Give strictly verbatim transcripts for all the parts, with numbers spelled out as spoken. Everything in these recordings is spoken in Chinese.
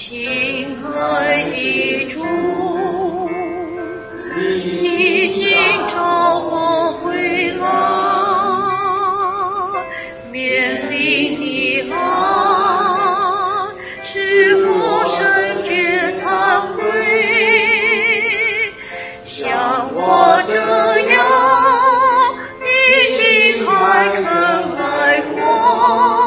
亲爱的主，你今朝我回来，面临的爱使我深觉惭愧，像我这样已经开垦来过。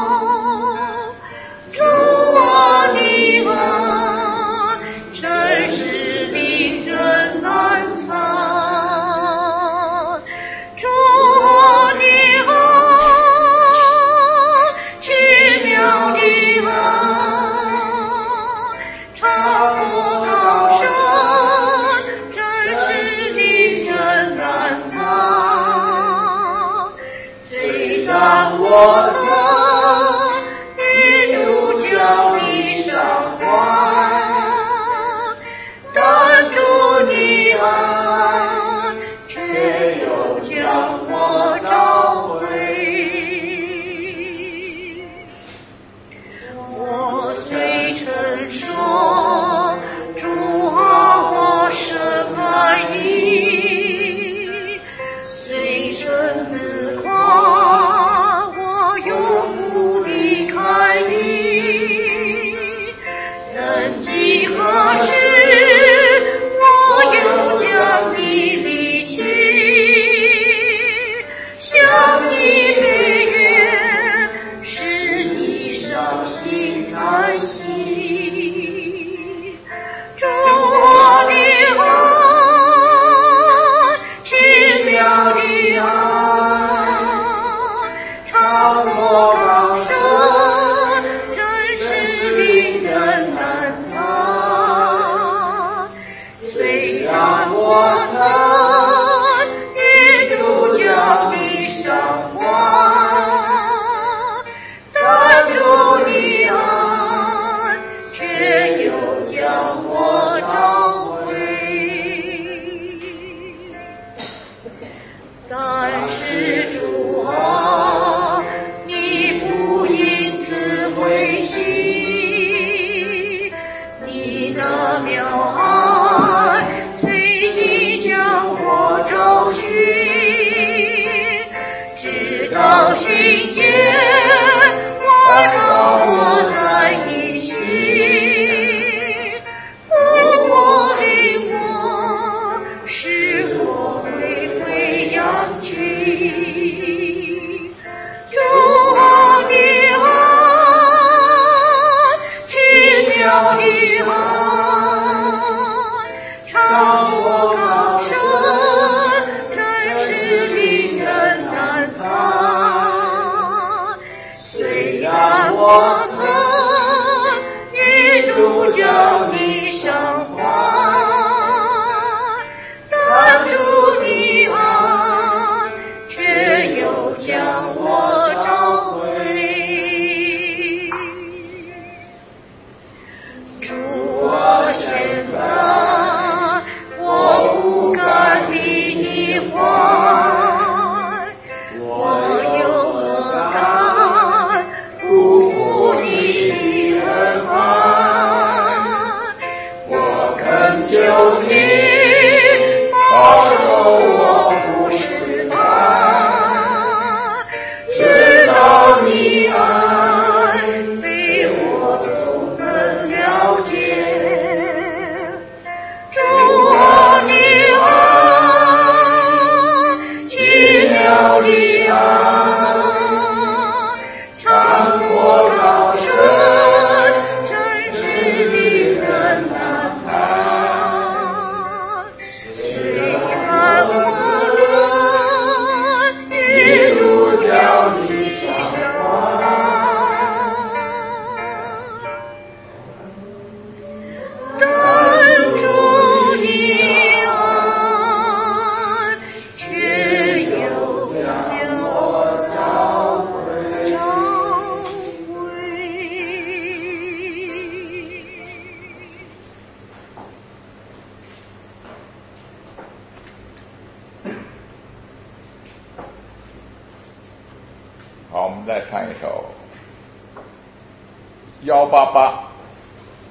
好，我们再唱一首幺八八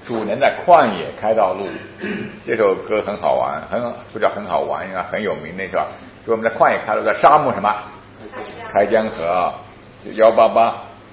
主能在旷野开道路。这首歌很好玩，很不叫很好玩，应该很有名，那个说我们在旷野开路，在沙漠什么开江河，就幺八八。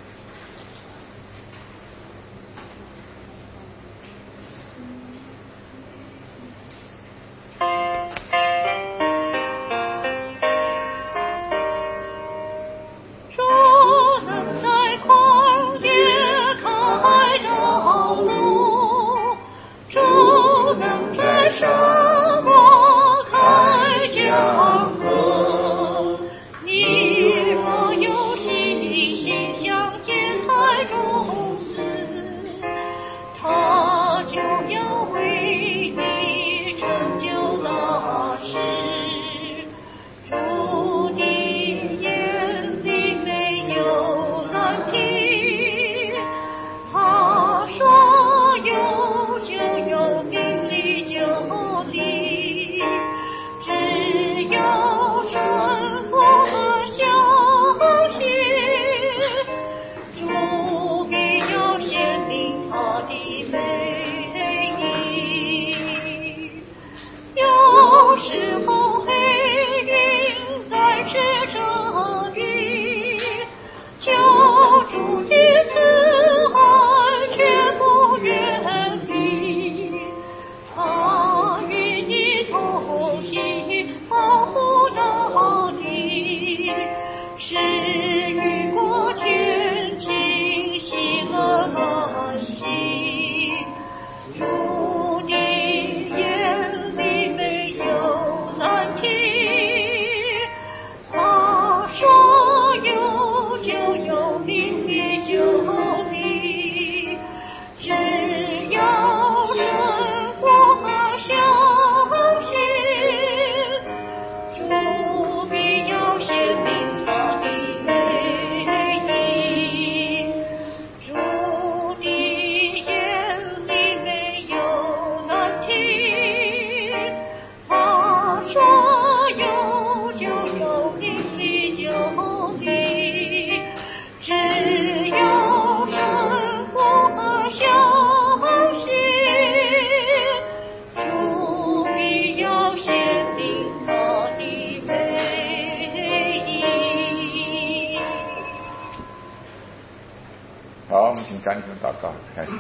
好，我们请张弟兄祷告开始。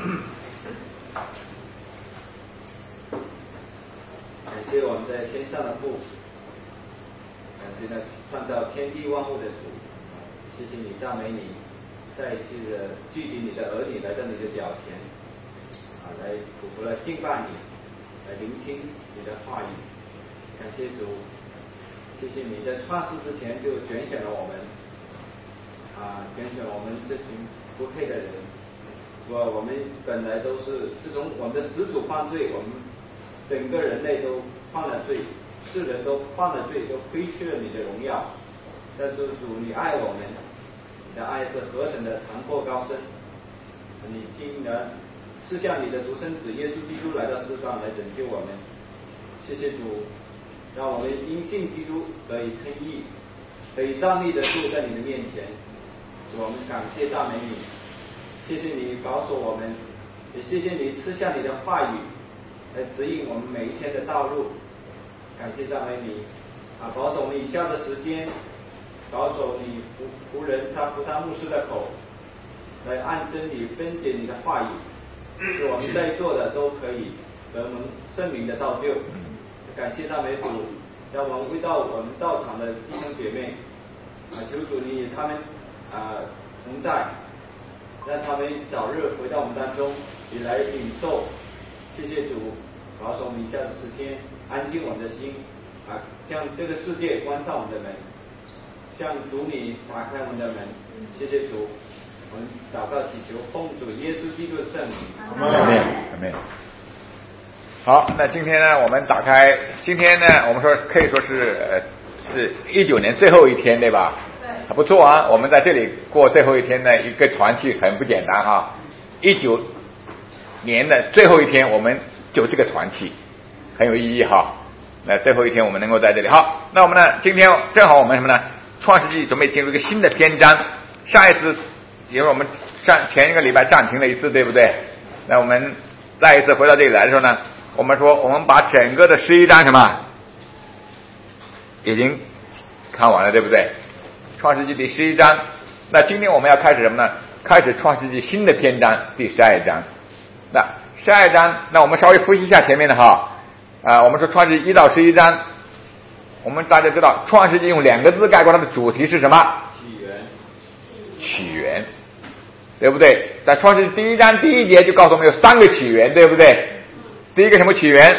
感谢我们在天上的父，感谢那创造天地万物的主，谢谢你，赞美你，再一次的聚集你的儿女来到你的脚前，啊，来苦苦的敬拜你，来聆听你的话语。感谢主，谢谢你在创世之前就拣选了我们，啊，拣选我们这群不配的人。说我们本来都是自从我们的始祖犯罪，我们整个人类都犯了罪，世人都犯了罪，都亏缺了你的荣耀。但是主，你爱我们，你的爱是何等的长阔高深，你竟然赐下你的独生子耶稣基督来到世上来拯救我们。谢谢主，让我们因信基督得以称义，可以站立得住在你的面前。主，我们感谢赞美你，谢谢你保守我们，也谢谢你赐下你的话语来指引我们每一天的道路。感谢赞美你啊，保守你以下的时间，保守你仆仆人他服他牧师的口，来按真理分解你的话语，使我们在座的都可以得蒙圣灵的造就。感谢赞美主，让我们为到我们到场的弟兄姐妹啊，求主你与他们啊同在，让他们早日回到我们当中，也来领受。谢谢主，保守我们以下的十天，安静我们的心啊，向这个世界关上我们的门，向主你打开我们的门。谢谢主，我们祷告祈求，奉主耶稣基督的圣名。 阿门，阿门。好，那今天呢，我们打开，今天呢，我们说可以说是呃是一九年最后一天，对吧？对。还不错啊，我们在这里过最后一天呢，一个团契很不简单哈。一九年的最后一天，我们就这个团契很有意义哈。那最后一天我们能够在这里，好，那我们呢，今天正好我们什么呢？创世纪准备进入一个新的篇章。上一次因为我们上前一个礼拜暂停了一次，对不对？那我们再一次回到这里来的时候呢，我们说我们把整个的十一章什么已经看完了，对不对？创世纪第十一章，那今天我们要开始什么呢？开始创世纪新的篇章第十二章。那十二章，那我们稍微复习一下前面的哈啊，我们说创世纪一到十一章，我们大家知道创世纪用两个字概括它的主题是什么？ 起源。 起源，对不对？在创世纪第一章第一节就告诉我们有三个起源，对不对？第一个什么起源？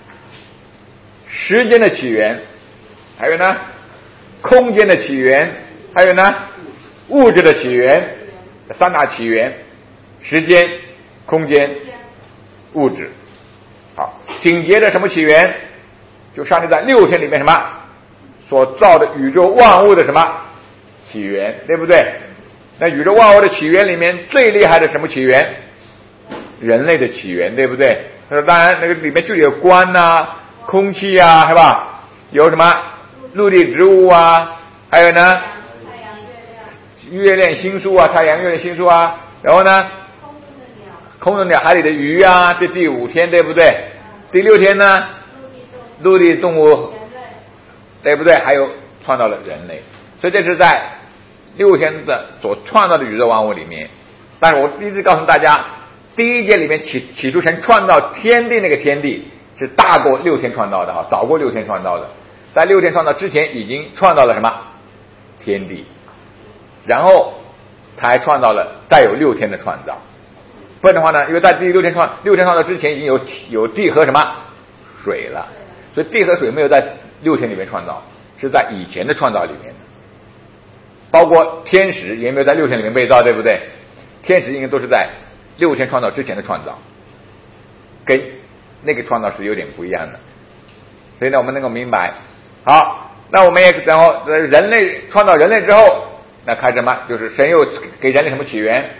时间的起源，还有呢空间的起源，还有呢物质的起源，三大起源：时间、空间、物质。好，紧接着什么起源？就上帝在六天里面什么所造的宇宙万物的什么起源，对不对？那宇宙万物的起源里面最厉害的什么起源？人类的起源，对不对？他说当然那个里面就有光啊、空气啊，是吧？有什么陆地植物啊，还有呢月亮星宿啊，太阳月亮星宿啊，然后呢空中鸟、海里的鱼啊，这第五天，对不对？第六天呢陆地动物，对不对？还有创造了人类，所以这是在六天的所创造的宇宙万物里面。但是我一直告诉大家，第一节里面起起初神创造天地，那个天地是大过六天创造的啊，早过六天创造的。在六天创造之前已经创造了什么天地，然后他还创造了再有六天的创造。不然的话呢，因为在第六天创六天创造之前已经有有地和什么水了，所以地和水没有在六天里面创造，是在以前的创造里面的。包括天使也没有在六天里面被造，对不对？天使应该都是在六天创造之前的创造，跟那个创造是有点不一样的。所以呢，我们能够明白。好，那我们也然后人类创造人类之后，那看什么？就是神又给人类什么起源？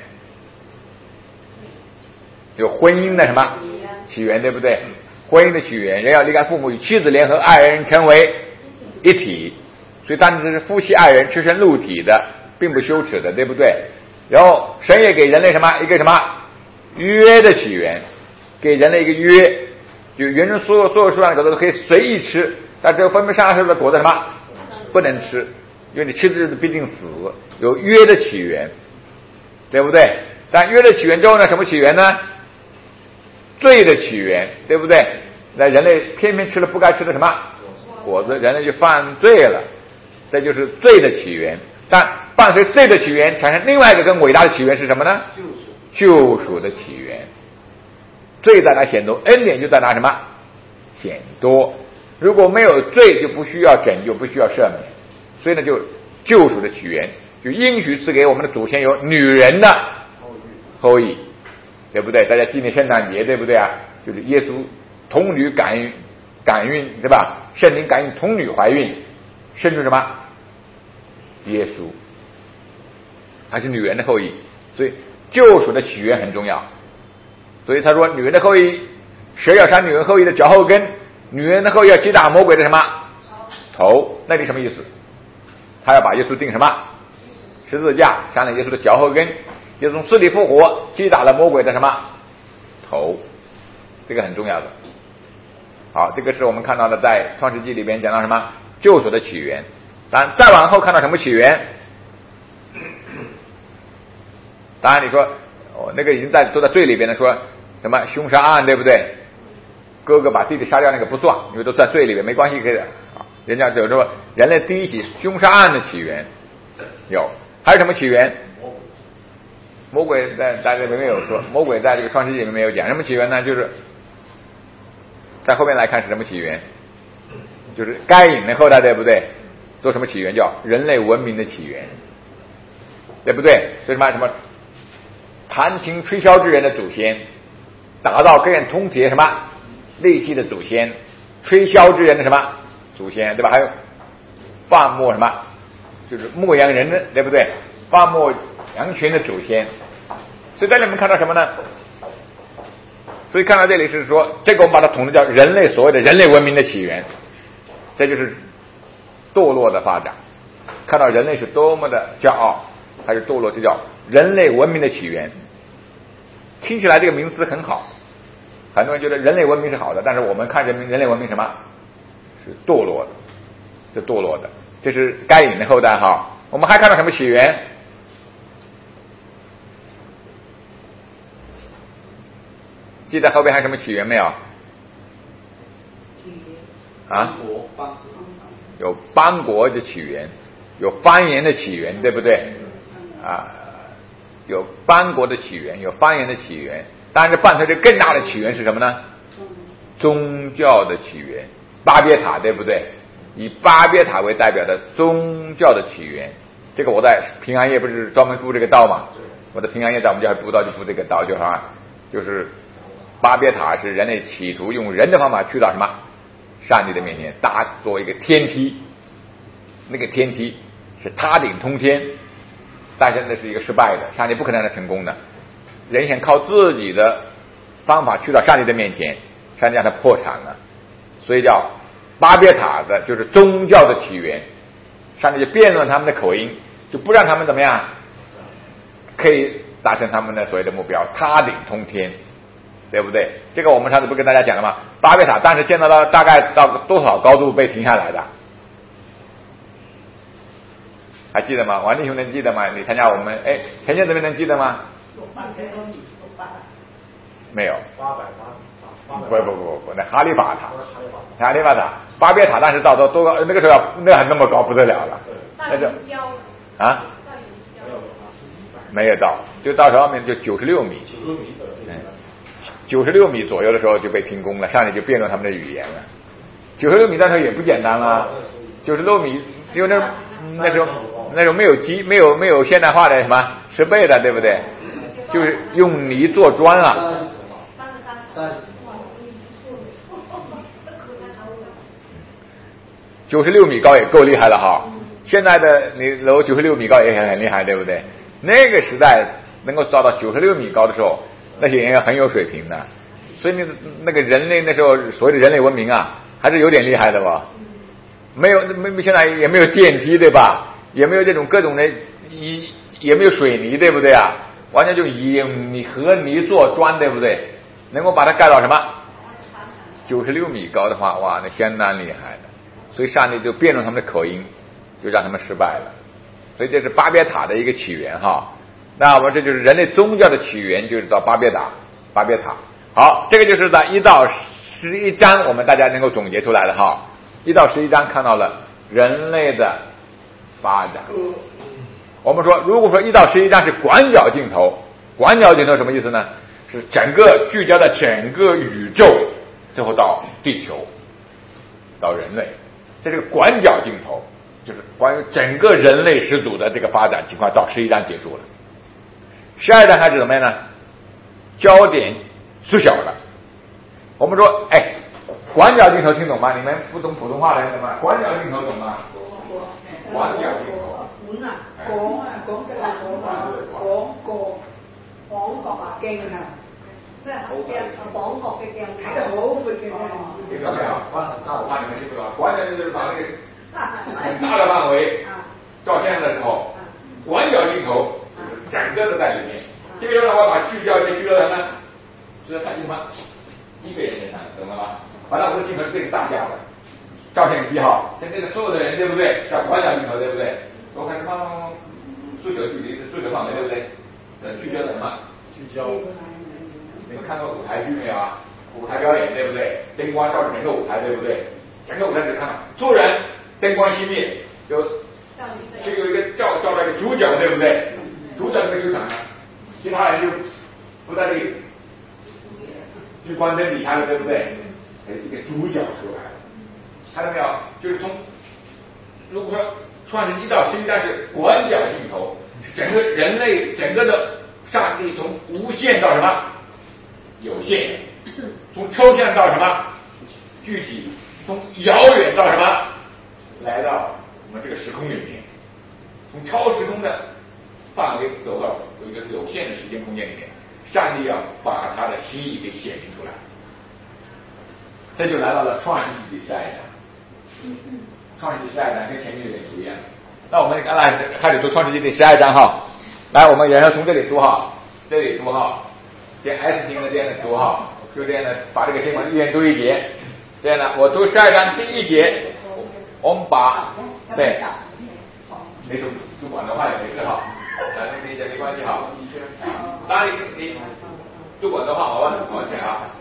有婚姻的什么起源，对不对？婚姻的起源，人要离开父母与妻子联合，二人成为一体。所以当时是夫妻二人赤身露体的，并不羞耻的，对不对？然后神也给人类什么一个什么约的起源，给人类一个约，就原生所有所有树上的果子都可以随意吃，但只有分别善恶树的果子什么不能吃，因为你吃的日子必定死。有约的起源，对不对？但约的起源之后呢，什么起源呢？罪的起源，对不对？那人类偏偏吃了不该吃的什么果子，人类就犯罪了，这就是罪的起源。但伴随罪的起源产生另外一个更伟大的起源是什么呢？救赎救赎的起源。罪在哪显多，恩典就在哪什么显多。如果没有罪，就不需要拯救，不需要赦免。所以呢，就救赎的起源，就应许赐给我们的祖先有女人的后裔，对不对？大家纪念圣诞节，对不对啊？就是耶稣童女感孕，感孕，对吧？圣灵感孕童女怀孕，生出什么？耶稣，还是女人的后裔。所以救赎的起源很重要。所以他说，女人的后裔，蛇要伤女人后裔的脚后跟，女人的后裔要击打魔鬼的什么头？那你什么意思？他要把耶稣钉什么十字架，伤了耶稣的脚后跟，耶稣从死里复活，击打了魔鬼的什么头？这个很重要的。好，这个是我们看到的在创世纪里边讲到什么救赎的起源。当然再往后看到什么起源？当然你说哦，那个已经在都在罪里边的，说什么凶杀案，对不对？哥哥把弟弟杀掉那个不算，因为都在罪里边，没关系，可以的。人家就说人类第一起凶杀案的起源有，还有什么起源？魔鬼在在这里面有说，魔鬼在这个创世纪里面没有讲什么起源呢？就是在后面来看是什么起源？就是该隐的后代，对不对？做什么起源？叫人类文明的起源，对不对？所以什么什么弹琴吹箫之人的祖先，打造各样通铁什么利器的祖先，吹箫之人的什么祖先，对吧？还有放牧什么，就是牧羊人的，对不对？放牧羊群的祖先。所以在里面看到什么呢？所以看到这里是说，这个我们把它统称叫人类所谓的人类文明的起源，这就是堕落的发展。看到人类是多么的骄傲，还是堕落，就叫人类文明的起源。听起来这个名词很好， 很多人觉得人类文明是好的，但是我们看人人类文明什么？是堕落的，是堕落的。这是该隐的后代哈。我们还看到什么起源？记得后边还有什么起源没有？啊？有邦国的起源，有方言的起源，对不对？啊，有邦国的起源，有方言的起源。但是伴随着更大的起源是什么呢？宗教的起源，巴别塔，对不对？以巴别塔为代表的宗教的起源。这个我在平安夜不是专门布这个道嘛？我的平安夜在我们教会布道就布这个道，就是啊，就是巴别塔是人类企图用人的方法去到什么上帝的面前，搭做一个天梯，那个天梯是塔顶通天，但是那是一个失败的，上帝不可能让它成功的。人想靠自己的方法去到上帝的面前，上帝让他破产了，所以叫巴别塔的就是宗教的起源。上帝就辩论他们的口音，就不让他们怎么样可以达成他们的所谓的目标，塔顶通天，对不对？这个我们上次不跟大家讲了吗？巴别塔当时建造到大概到多少高度被停下来的？还记得吗？王弟兄能记得吗？你参加我们哎，陈建这边能记得吗？没有。八百八。不不不不，那哈利法塔，哈利法塔，巴别塔当时到多多高？那个时候要那还那么高不得了了。那就啊，没有到，就到上面就九十六米。九十六米。嗯，九十六米左右的时候就被停工了，上来就辩论他们的语言了。九十六米那时候也不简单了，九十六米，因为那那时候那时候没有机，没有没有现代化的什么设备的，对不对？就是用泥做砖啊。九十六米高也够厉害了哈，现在的你楼九十六米高也很厉害，对不对？那个时代能够造到九十六米高的时候，那些人也很有水平的，所以那那个人类那时候所谓的人类文明啊，还是有点厉害的吧？没有没现在也没有电梯对吧？也没有这种各种的一也没有水泥对不对啊？完全就以泥和泥做砖对不对？能够把它盖到什么九十六米高的话，哇，那相当厉害的。所以上帝就辩论他们的口音，就让他们失败了。所以这是巴别塔的一个起源哈。那我们这就是人类宗教的起源，就是到巴别塔，巴别塔。好，这个就是在一到十一章我们大家能够总结出来的哈。一到十一章看到了人类的发展。我们说，如果说一到十一章是广角镜头，广角镜头什么意思呢？是整个聚焦在整个宇宙，最后到地球，到人类。这是个广角镜头，就是关于整个人类始祖的这个发展情况，到十一章结束了。十二章开始怎么样呢？焦点缩小了。我们说，哎，广角镜头听懂吗？你们不懂普通话的人怎么？广角镜头懂吗？廣角鏡頭。 本啊，廣啊，廣即係廣啊，廣角，廣角啊，鏡啊，即係鏡，廣角嘅鏡睇得好闊嘅。 聽到沒有？那我怕你們聽不懂。廣角就是把那個很大的範圍照相的時候，廣角鏡頭整個都在裡面。這個就讓我把聚焦就聚焦在什麼？就在什麼？一個人身上，懂了嗎？完了，我的鏡頭是這個大家的。照相機哈，像这个所有的人对不对？叫广角镜头对不对？我看慢慢慢慢缩小距离，缩小范围对不对？呃，聚焦在什么？聚焦。你们看过舞台剧没有啊？舞台表演对不对？灯光照着整个舞台对不对？整个舞台只看到突然灯光熄灭，有就有一个照照到一个主角对不对？主角没出场了，其他人就不在这里聚光灯底下了对不对？一个主角出来了。看到没有？就是从如果说创世一到十一章是广角镜头，整个人类整个的上帝从无限到什么有限，从抽象到什么具体，从遥远到什么来到我们这个时空里面，从超时空的范围走到有一个有限的时间空间里面，上帝要把他的心意给显明出来，这就来到了创世纪第十二章。创世纪十二章跟前面有点不一样，那我们刚才开始读创世纪第十二章哈，来我们然后从这里读哈，这里读哈，点 S 型的这样的读哈， 就这样的把这个经文一人读一节。这样呢，我读十二章第一节，我们把对，没读读广东话也没事哈，咱们第一节没关系哈。当然你你读广东话，我问我请啊。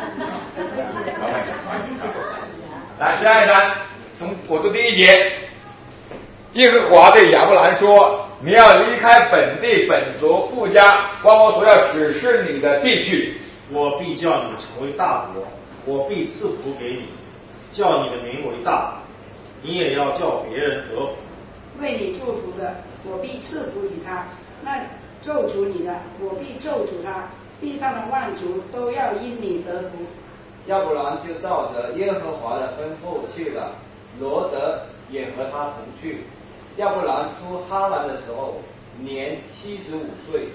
来，十二章从我读第一节，耶和华对亚伯兰说：“你要离开本地本族父家，往我所要指示你的地去。 我必叫你成为大国，我必赐福给你，叫你的名为大，你也要叫别人得福。 为你祝福的，我必赐福于他；那咒诅你的，我必咒诅他。地上的万族都要因你得福。” 要不然就照着耶和华的吩咐去了，罗德也和他同去。要不然出哈兰的时候年七十五岁。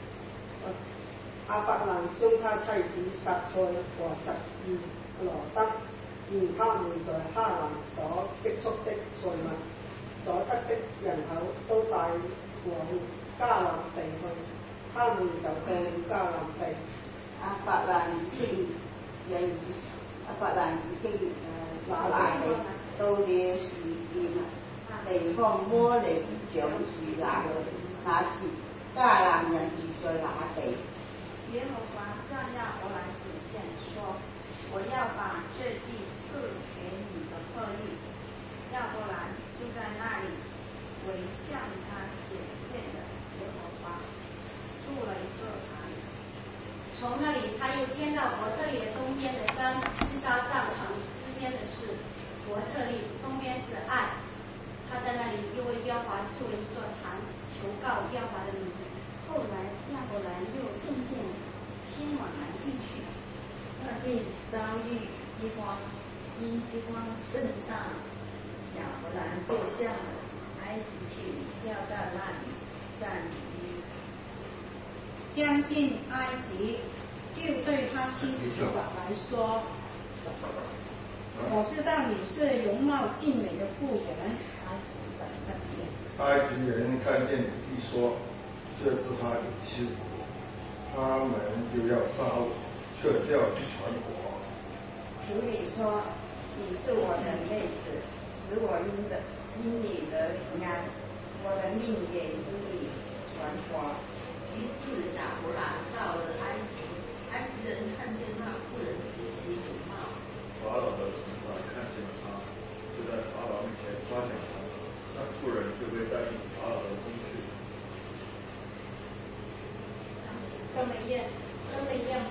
亞伯蘭將他妻子撒塞和侄兒羅德，如他們在哈蘭所積蓄的財物、所得的人口，都帶往迦南地去。他們就到了迦南地。 亞伯蘭已經人亞伯蘭已經誒拿來到了示劍地方，摩利長是那那時迦南人住在那地。 耶和華向亞伯蘭顯現說：“我要把這地賜給你的後裔。”亞伯蘭就在那裡為向他顯現的耶和華築了一座壇。從那裡，他又見到伯特利的東邊的山，支搭帳篷，西邊的是伯特利，東邊是愛。他在那裡又為耶和華築了一座壇，求告耶和華的名。後來亞伯蘭又送箭前往南地去， 那地遭遇饥荒，因饥荒甚大，亞伯蘭就下埃及去，要到那裡暫居。 將近埃及，就对他妻子小孩说：“我知道你是容貌俊美的妇人。” 埃及人看见你必说：“这是他的妻子。”他们就要杀我，撤掉全国。 求你说，你是我的妹子，使我因的因你得平安，我的命也因你传华。其次亚伯兰到了埃及，埃及人看见那妇人极其美貌， 法老的臣宰看见了他，就在法老面前夸奖他，那妇人就被带进法老的宫去。 更美艳，更美艳。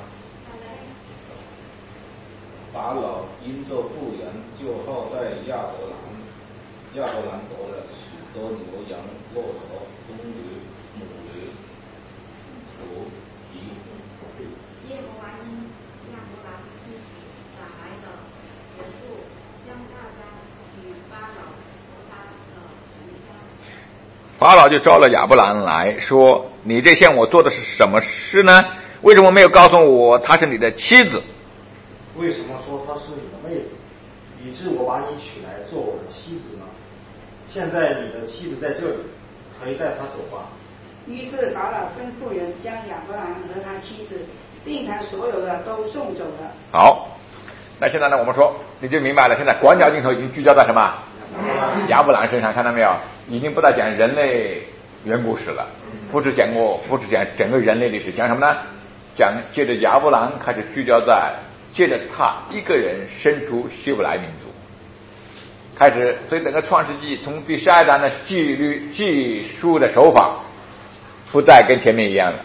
法老因这妇人就厚待亚伯兰，亚伯兰得了许多牛羊、骆驼、公驴、母驴、雏驴。 耶和华因亚伯兰妻子撒来的缘故，将大家与法老和他的全家。 法老就招了亚伯兰来说：“你这向我做的是什么事呢？为什么没有告诉我她是你的妻子？ 为什么说她是你的妹子，以致我把你娶来做我的妻子呢？现在你的妻子在这里，可以带她走吧。” 于是法老吩咐人将亚伯兰和他妻子，并他所有的都送走了。 好，那现在呢，我们说你就明白了。现在广角镜头已经聚焦在什么？亚伯兰身上，看到没有？已经不再讲人类远古史了，不只讲过，不只讲整个人类历史，讲什么呢？讲借着亚伯兰开始聚焦在，借着他一个人生出希伯来民族，开始，所以整个创世纪从第十二章的纪律记述的手法，不再跟前面一样了，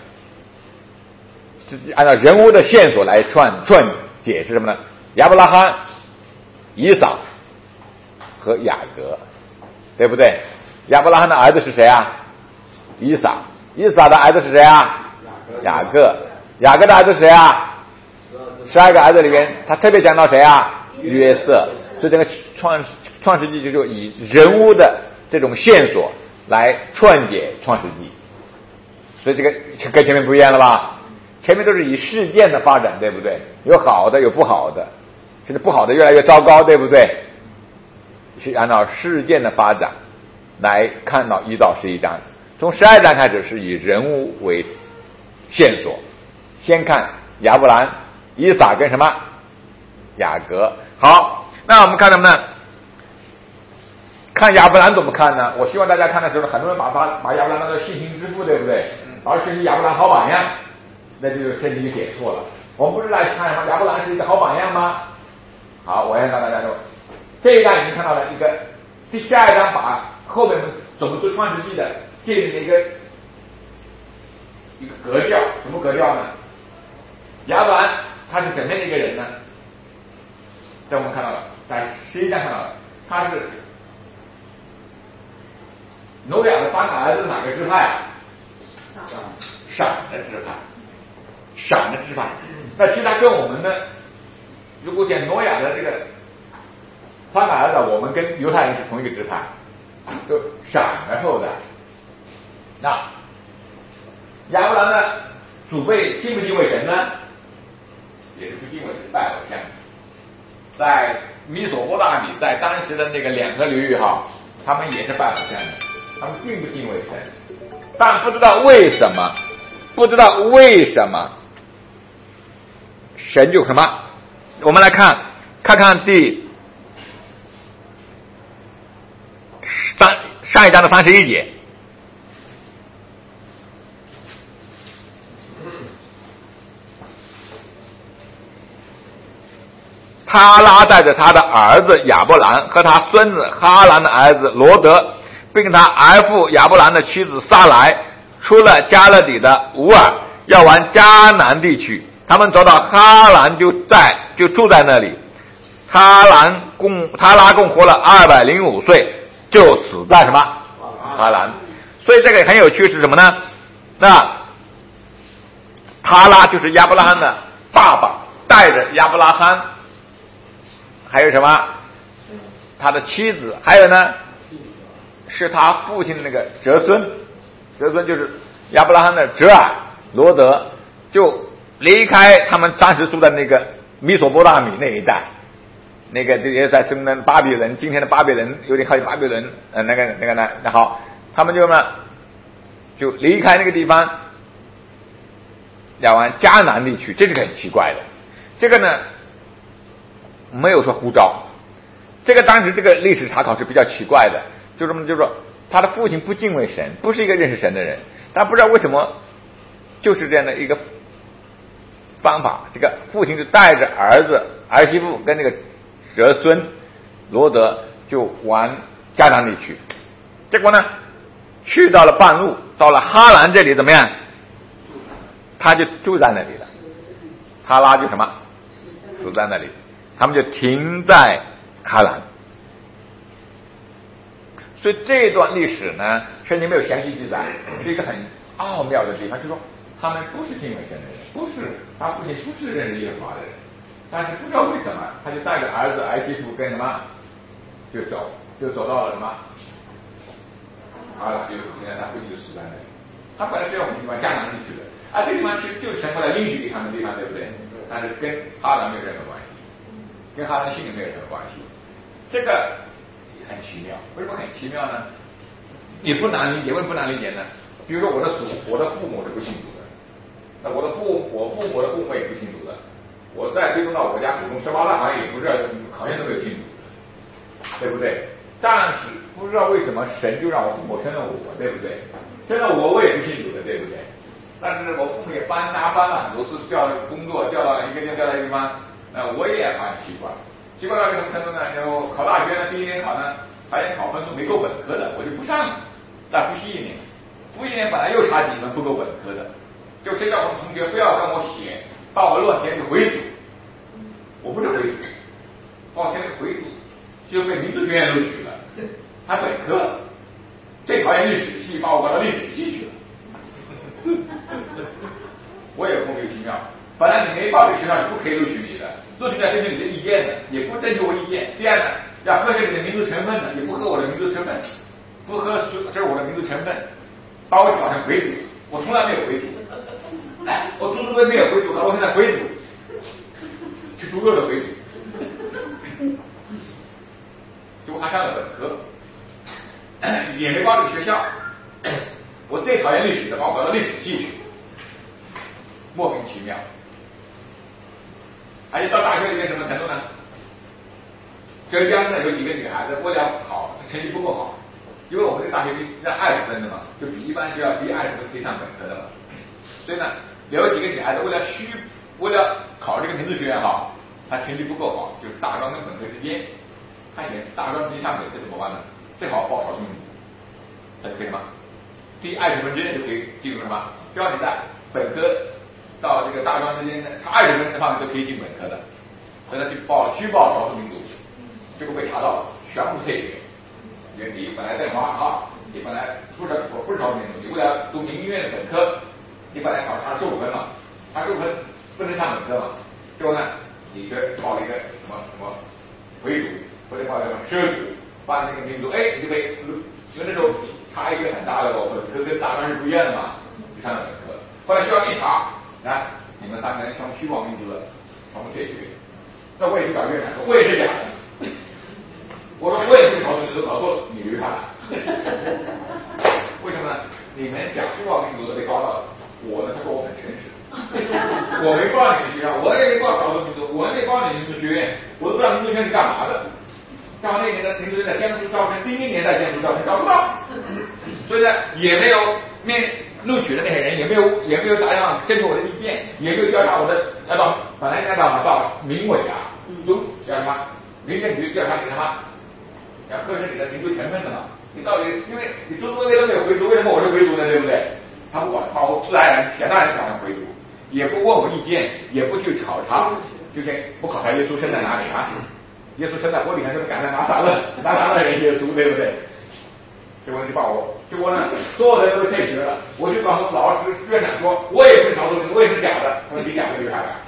按照人物的线索来串串解释什么呢？亚伯拉罕、以扫和雅各，对不对？亚伯拉罕的儿子是谁啊？以扫。以扫的儿子是谁啊？雅各。雅各的儿子是谁啊？十二个儿子里面，他特别讲到谁啊？约瑟。所以这个创创世纪就是以人物的这种线索来串解创世纪。所以这个跟前面不一样了吧？前面都是以事件的发展，对不对？有好的，有不好的，现在不好的越来越糟糕，对不对？是按照事件的发展来看到一到十一章，从十二章开始是以人物为线索，先看亚伯兰以撒跟什么？雅各。好，那我们看什么呢？看亚伯兰怎么看呢？我希望大家看的时候，很多人把把把亚伯兰当做信心之父，对不对？而学习亚伯兰好榜样，那就是圣经就点错了。我们不是来看亚伯兰是一个好榜样吗？好，我要让大家说，这一章已经看到了一个，第下一章把后面总读创世纪的建立了一个一个格调，什么格调呢？亚伯兰他是怎么样的一个人呢？在我们看到了，在十一章看到了，他是挪亚的三个儿子哪个支派啊？闪的支派，闪的支派。那其实他跟我们的，如果讲挪亚的这个三个儿子，我们跟犹太人是同一个支派，就闪的后代。那亚伯兰的祖辈敬不敬畏神呢？也是不敬畏神，拜偶像。在米索波大米，在当时的那个两河流域哈，他们也是拜偶像的，他们并不敬畏神，但不知道为什么，不知道为什么，神就什么？我们来看，看看第三上一章的三十一节。他拉带着他的儿子亚伯兰和他孙子哈兰的儿子罗德，并他儿父亚伯兰的妻子撒来，出了加勒底的乌尔，要往迦南地区。他们走到哈兰，就在就住在那里。哈兰共他拉共活了二百零五岁，就死在什么哈兰。所以这个很有趣是什么呢？那他拉就是亚伯拉罕的爸爸，带着亚伯拉罕。还有什么？他的妻子，还有呢，是他父亲的那个侄孙，侄孙就是亚伯拉罕的侄儿罗德，就离开他们当时住在那个米索波大米那一带，那个这些在中南巴比伦，今天的巴比伦有点靠近巴比伦，呃，那个那个呢，那好，他们就呢就离开那个地方，要往迦南地区，这是很奇怪的，这个呢。没有说呼召，这个当时这个历史查考是比较奇怪的，就这么就是说他的父亲不敬畏神，不是一个认识神的人，但不知道为什么就是这样的一个方法，这个父亲就带着儿子儿媳妇跟那个侄孙罗德就往迦南地区，结果呢去到了半路，到了哈兰这里怎么样，他就住在那里了，哈拉就什么死在那里，他们就停在哈兰。所以这段历史呢，圣经没有详细记载，是一个很奥妙的地方，就是说他们不是敬畏神的人，不是他父亲不是认识耶和华的人，但是不知道为什么，他就带着儿子儿媳妇跟什么就走，就走到了什么啊，就现在他父亲就死在那里。他本来是要往迦南地去的，啊，这个地方其实就是神后来应许给他们的地方，对不对？但是跟哈兰没有任何关系，跟哈兰信仰没有任何关系。这个很奇妙，为什么很奇妙呢？你不难理解，为什么不难理解呢？比如说我的祖，我的父母是不信主的，那我的父，我父母的父母也不信主的，我再追踪到我家祖宗十八代好像也不是，好像都没有信主的，对不对？但是不知道为什么神就让我父母承认我，对不对？承认我，我也不信主的，对不对？但是我父母也搬家搬了很多次，调工作调到一个地方，调到一个地方，那我也很奇怪。结果到什么程度呢？然后考大学呢，第一年考呢，发现考分数没够本科的，我就不上了，再复习一年。复习一年本来又差几分不够本科的，就谁叫我们同学不要跟我写到了填个回族，我不是回族，报填个回族就被民族学院录取了，还本科，最讨厌历史系，把我搞到历史系去了。我也莫名其妙，本来你没报这个学校，你不可以录取你的，录取在征求你的意见的，也不征求我意见。第二呢，要核实你的民族成分的，也不合我的民族成分，不合这是我的民族成分，把我搞成回族，我从来没有回族，哎，我祖祖辈没有回族，搞我现在回族，是猪肉的回族，就还上了本科，也没报这个学校。我最讨厌历史的，把我搞到历史系去，莫名其妙。 而且到大学里面什么程度呢？浙江呢有几个女孩子为了考成绩不够好，因为我们这大学是二十分的嘛，就比一般学校低二十分可以上本科的嘛，所以呢有几个女孩子为了虚为了考这个民族学院哈，她成绩不够好，就是大专跟本科之间，看见大专没上本科怎么办呢？最好报少数民族，那就可以吗？低二十分之内就可以进入什么？只要你在本科到这个大专之间呢，差二十分的话都可以进本科的，所以他去报了虚报少数民族，结果被查到了，全部退学。因为你本来在华哈，你本来不是不是少数民族，你为了读民医院的本科，你本来考差十五分嘛，差十五分不能上本科嘛，最后呢，你就报了一个什么什么回族，或者报一个什么畲族，把那个民族，哎，你就被，因为那时候差一个很大的，我本科跟大专是不一样的嘛，就上了本科。后来学校一查，啊，你们三个人全部虚报民族的，全部退学。那我也去找院长说，我也是假的。我说我也是少数民族，搞错了，你留下来。为什么呢？你们讲虚报民族的被告到我呢，他说我很诚实。我没报你们学校，我也没报少数民族，我也没报你们民族学院，我都不知道民族学院是干嘛的。像那年的民族学院在江苏招生，第一年在江苏招生招不到，所以呢也没有面录取的那些人也没有也没有打样征求我的意见，也没有调查我的要到本来应该到到民委啊，都叫什么民政局调查你什么，要核实你的民族成分的嘛。你到底因为你中国那都没有回族，为什么我是回族呢？对不对？他不管，把我自然人全大人想成回族，也不问我意见，也不去考察，就跟不考察耶稣生在哪里啊？耶稣生在玻璃上，就是赶在拿撒勒，拿撒勒人耶稣，对不对？结果就把我，结果呢，所有人都退学了。我就告诉老师、院长说，我也是少数民族，我也是假的。他说你假的留下来。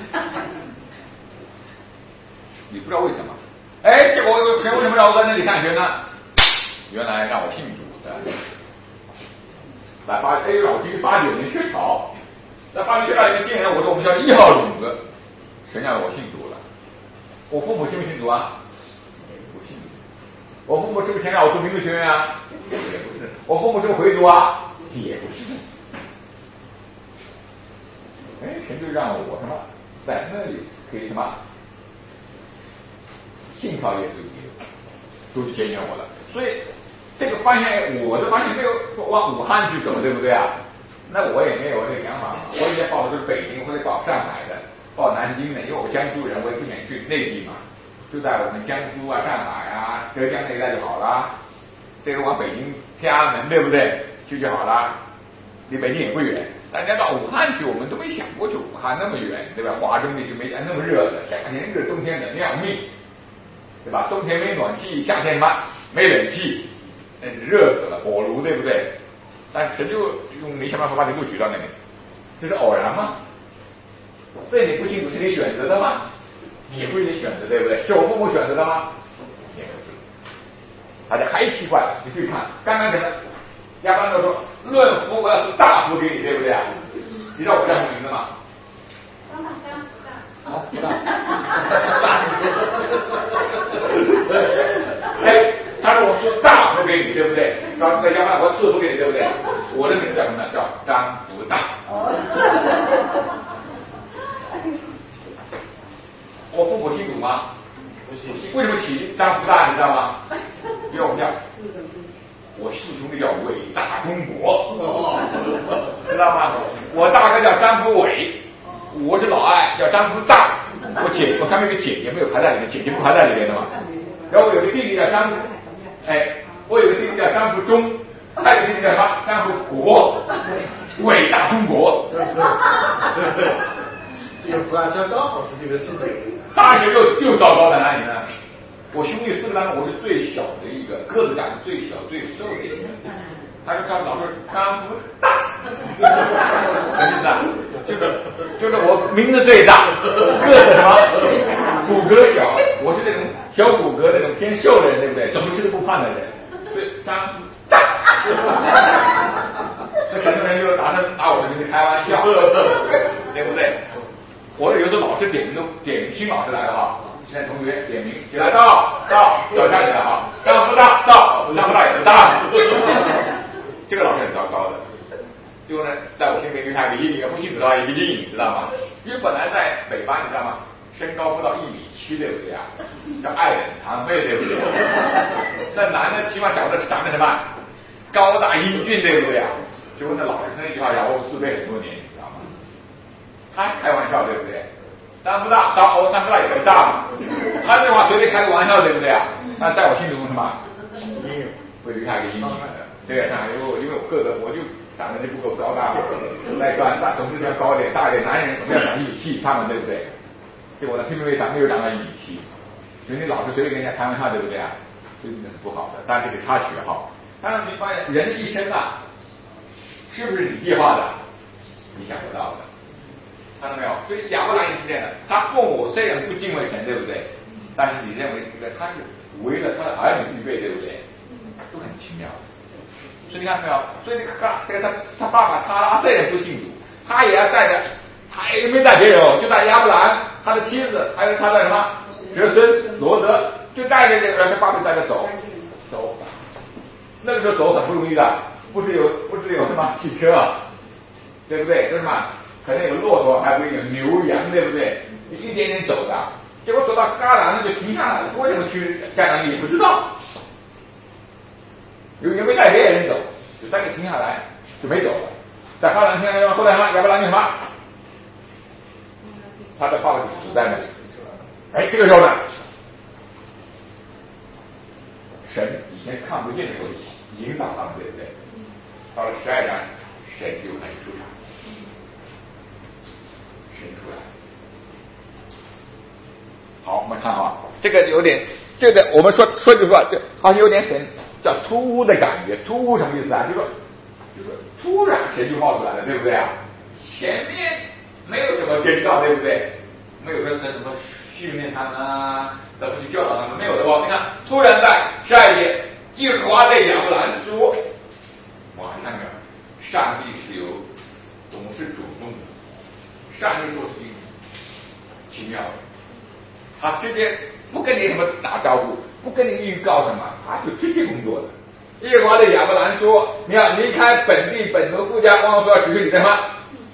你不知道为什么？哎，结果为什么让我在那里上学呢？原来让我信主的。来八，哎，老居八九年缺考，在八九学校里面进来，我说我们叫一号种子，谁让我信主了？我父母信不信主啊？不信。我父母是不是想让我读民族学院啊？也不是。我父母是不是回族啊？也不是。哎，神就让我什么在那里可以什么信靠耶稣基督，都去接见我了。所以这个方向，我的方向没有说往武汉去走，对不对啊？那我也没有这个想法。我以前报的是北京或者报上海的。报南京的，因为我江苏人，我也不想去内地嘛，就在我们江苏啊、上海啊、浙江那一带就好了。这个往北京、天安门，对不对？去就好了，离北京也不远。大家到武汉去，我们都没想过去武汉那么远，对吧？华中地区没想那么热的，夏天热，冬天冷得要命，对吧？冬天没暖气，夏天嘛没冷气，那是热死了，火炉，对不对？但神就用没想办法把你录取到那里，这是偶然吗？所以你不清楚是你选择的吗？你也不是你选择，对不对？是我父母选择的吗？也不是。大家还奇怪，你去看刚刚讲的亚当都说论福我要是大福给你，对不对啊？你知道我叫什么名字吗？ 张大江不大。 好，不大。哎，他说我说大福给你，对不对？刚才亚当我四福给你，对不对？我的名字叫什么呢？叫张福大。我父母信主吗？不信。为什么起张福大？你知道吗？因为我们叫我四兄弟叫伟大中国，知道吗？我大哥叫张福伟，我是老二叫张福大，我姐我上面有个姐姐没有排在里面，姐姐不排在里面的嘛。然后我有个弟弟叫张，哎，我有个弟弟叫张福忠，还有个弟弟叫什么？张福国，伟大中国。 这个福安乡刚好是这个性质。 大学就就糟糕在哪里呢？我兄弟四个当中，我是最小的一个，个子长得最小、最瘦的一个。他说张老师张福大，什么意思啊？就是就是我名字最大，个子什么骨骼小，我是那种小骨骼那种偏瘦的人，对不对？怎么吃都不胖的人，所以张福大。这很多人就打算拿我的名字开玩笑，对不对？我有时候老师点名都点新老师来了哈，现在同学点名起来到到叫下去了哈，张福大到，张福大也不大，这个老师很糟糕的。最后呢，在我身边留下个阴影，不信主的话一个阴影，知道吗？因为本来在北方，你知道吗？ 身高不到一米七，对不对啊？叫爱人常备，对不对？那男的起码长得长得什么？高大英俊，对不对啊？结果那老师那句话养我四倍很多年，你知道吗？他开玩笑，对不对？当不大，当哦，当不大也会大嘛。他这话随便开个玩笑，对不对啊？那在我心中什么？会留下一个阴影的。对啊，因为我因为我个子我就长得就不够高大嘛，再短大总是要高一点大一点，男人总要长一米七以上嘛，对不对？结果呢，偏偏没长没有长到一米七，所以你老是随便跟人家开玩笑，对不对啊？这真的是不好的，但这个插曲哈。当然你发现人的一生啊，是不是你计划的？你想不到的，看到没有？所以亚伯拉罕也是这样的，他父母虽然不敬畏神，对不对？但是你认为这个他是为了他的儿女预备，对不对？都很奇妙的。所以你看到没有？所以这个这个他他爸爸他拉虽然不信主，他也要带着，他也没带别人哦，就带亚伯兰他的妻子，还有他的什么侄孙罗德，就带着这个他爸爸带着走走。那个时候走很不容易的，不是有不是有什么汽车，对不对？是什么？可能有骆驼，还会有牛羊，对不对？你一点点走的，结果走到戛兰就停下来了。为什么去迦南地？不知道。有人没带别人走，就单给停下来，就没走了。在戛兰停下来，后来什么？亚伯兰什么？他的爸爸就死在那里。哎，这个时候呢，神以前看不见的时候引导他们，对不对？到了十二章，神就开始出场，神出来。好，我们看啊，这个有点，这个我们说说句实话，这好像有点很叫突兀的感觉。突兀什么意思啊？就说，就说突然神就冒出来了，对不对啊？前面没有什么征兆，对不对？没有说什么训练他们啊，怎么去教导他们，没有的话，你看，突然在十二节，耶和华对亚伯兰说：“哇，你看没有？上帝是有总是主动的，上帝做事情奇妙的。他直接不跟你什么打招呼，不跟你预告什么，他就直接工作的。耶和华对亚伯兰说：你要离开本地本族富家，往我所要指示你的什么？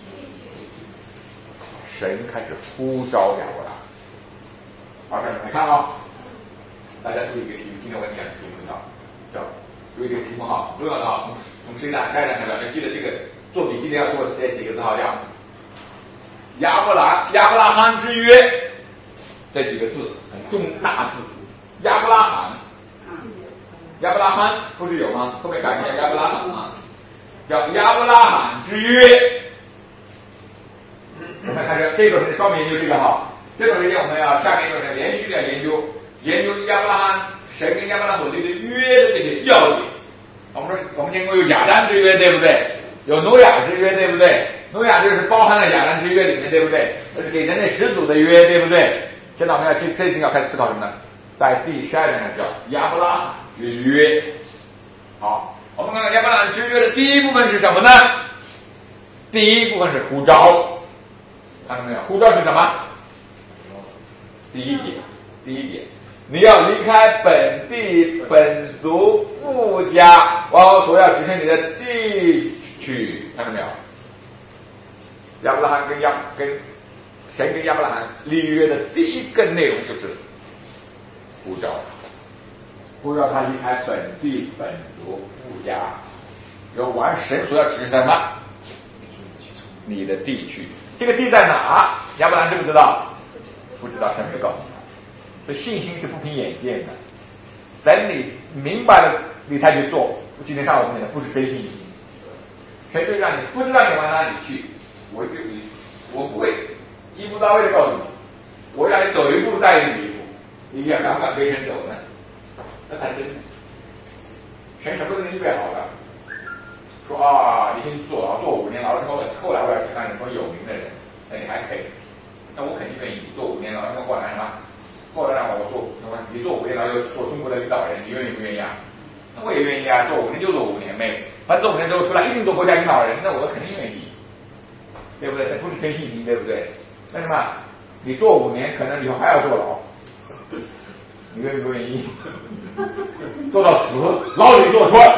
神开始呼召亚伯兰。好，来看啊、哦，大家注意一个题目，今天我讲的题目叫叫有一个题目哈，重要的哈，从从谁来开始看的？要记得这个做笔记的要做写几个字哈，叫亚伯兰亚伯拉罕之约。这几个字很重大字，亚伯拉罕，亚伯拉罕不是有吗？后面改成亚伯拉罕啊，叫亚伯拉罕之约。我们看这这个是专门研究这个哈，这个时间我们要下面一个是连续的研究，研究亚伯拉罕神跟亚伯拉罕所立的约的这些要点。我们说我们经过有亚当之约，对不对？有挪亚之约，对不对？挪亚就是包含了亚当之约里面，对不对？这是给人类始祖的约，对不对？现在我们要这这一定要开始思考什么呢？在第十二章叫亚伯拉罕之约。好，我们看看亚伯拉罕之约的第一部分是什么呢？第一部分是呼召，看到没有？呼召是什么？第一点，第一点，你要离开本地本族富家，往我所要指示你的地去，看到没有？亚伯拉罕跟亚跟神跟亚伯拉罕立约的第一个内容就是呼召，呼召他离开本地本族富家，要往神所要指示什么？你的地区，这个地在哪？亚伯拉罕知不知道？不知道，神没告诉他。所以信心是不凭眼见的，等你明白了，你才去做。今天上午我们讲的不是真信心，神就让你不知道你往哪里去，我就你我不会一步到位的告诉你，我让你走一步带你一步，你要敢不敢跟神走呢？那才真的。神什么都预备好了，说啊，你先做啊，做五年牢，后后来我要去看你说有名的人，那你还可以，那我肯定愿意做五年牢，那后来什么？后来让我做什么？你做五年牢又做中国的领导人，你愿意不愿意啊？那我也愿意啊，做五年就做五年呗，反正做五年之后出来一定做国家领导人，那我肯定愿意。对不对？这不是真信心，对不对？为什么？你做五年，可能以后还要坐牢，你愿不愿意？做到死，牢里坐穿，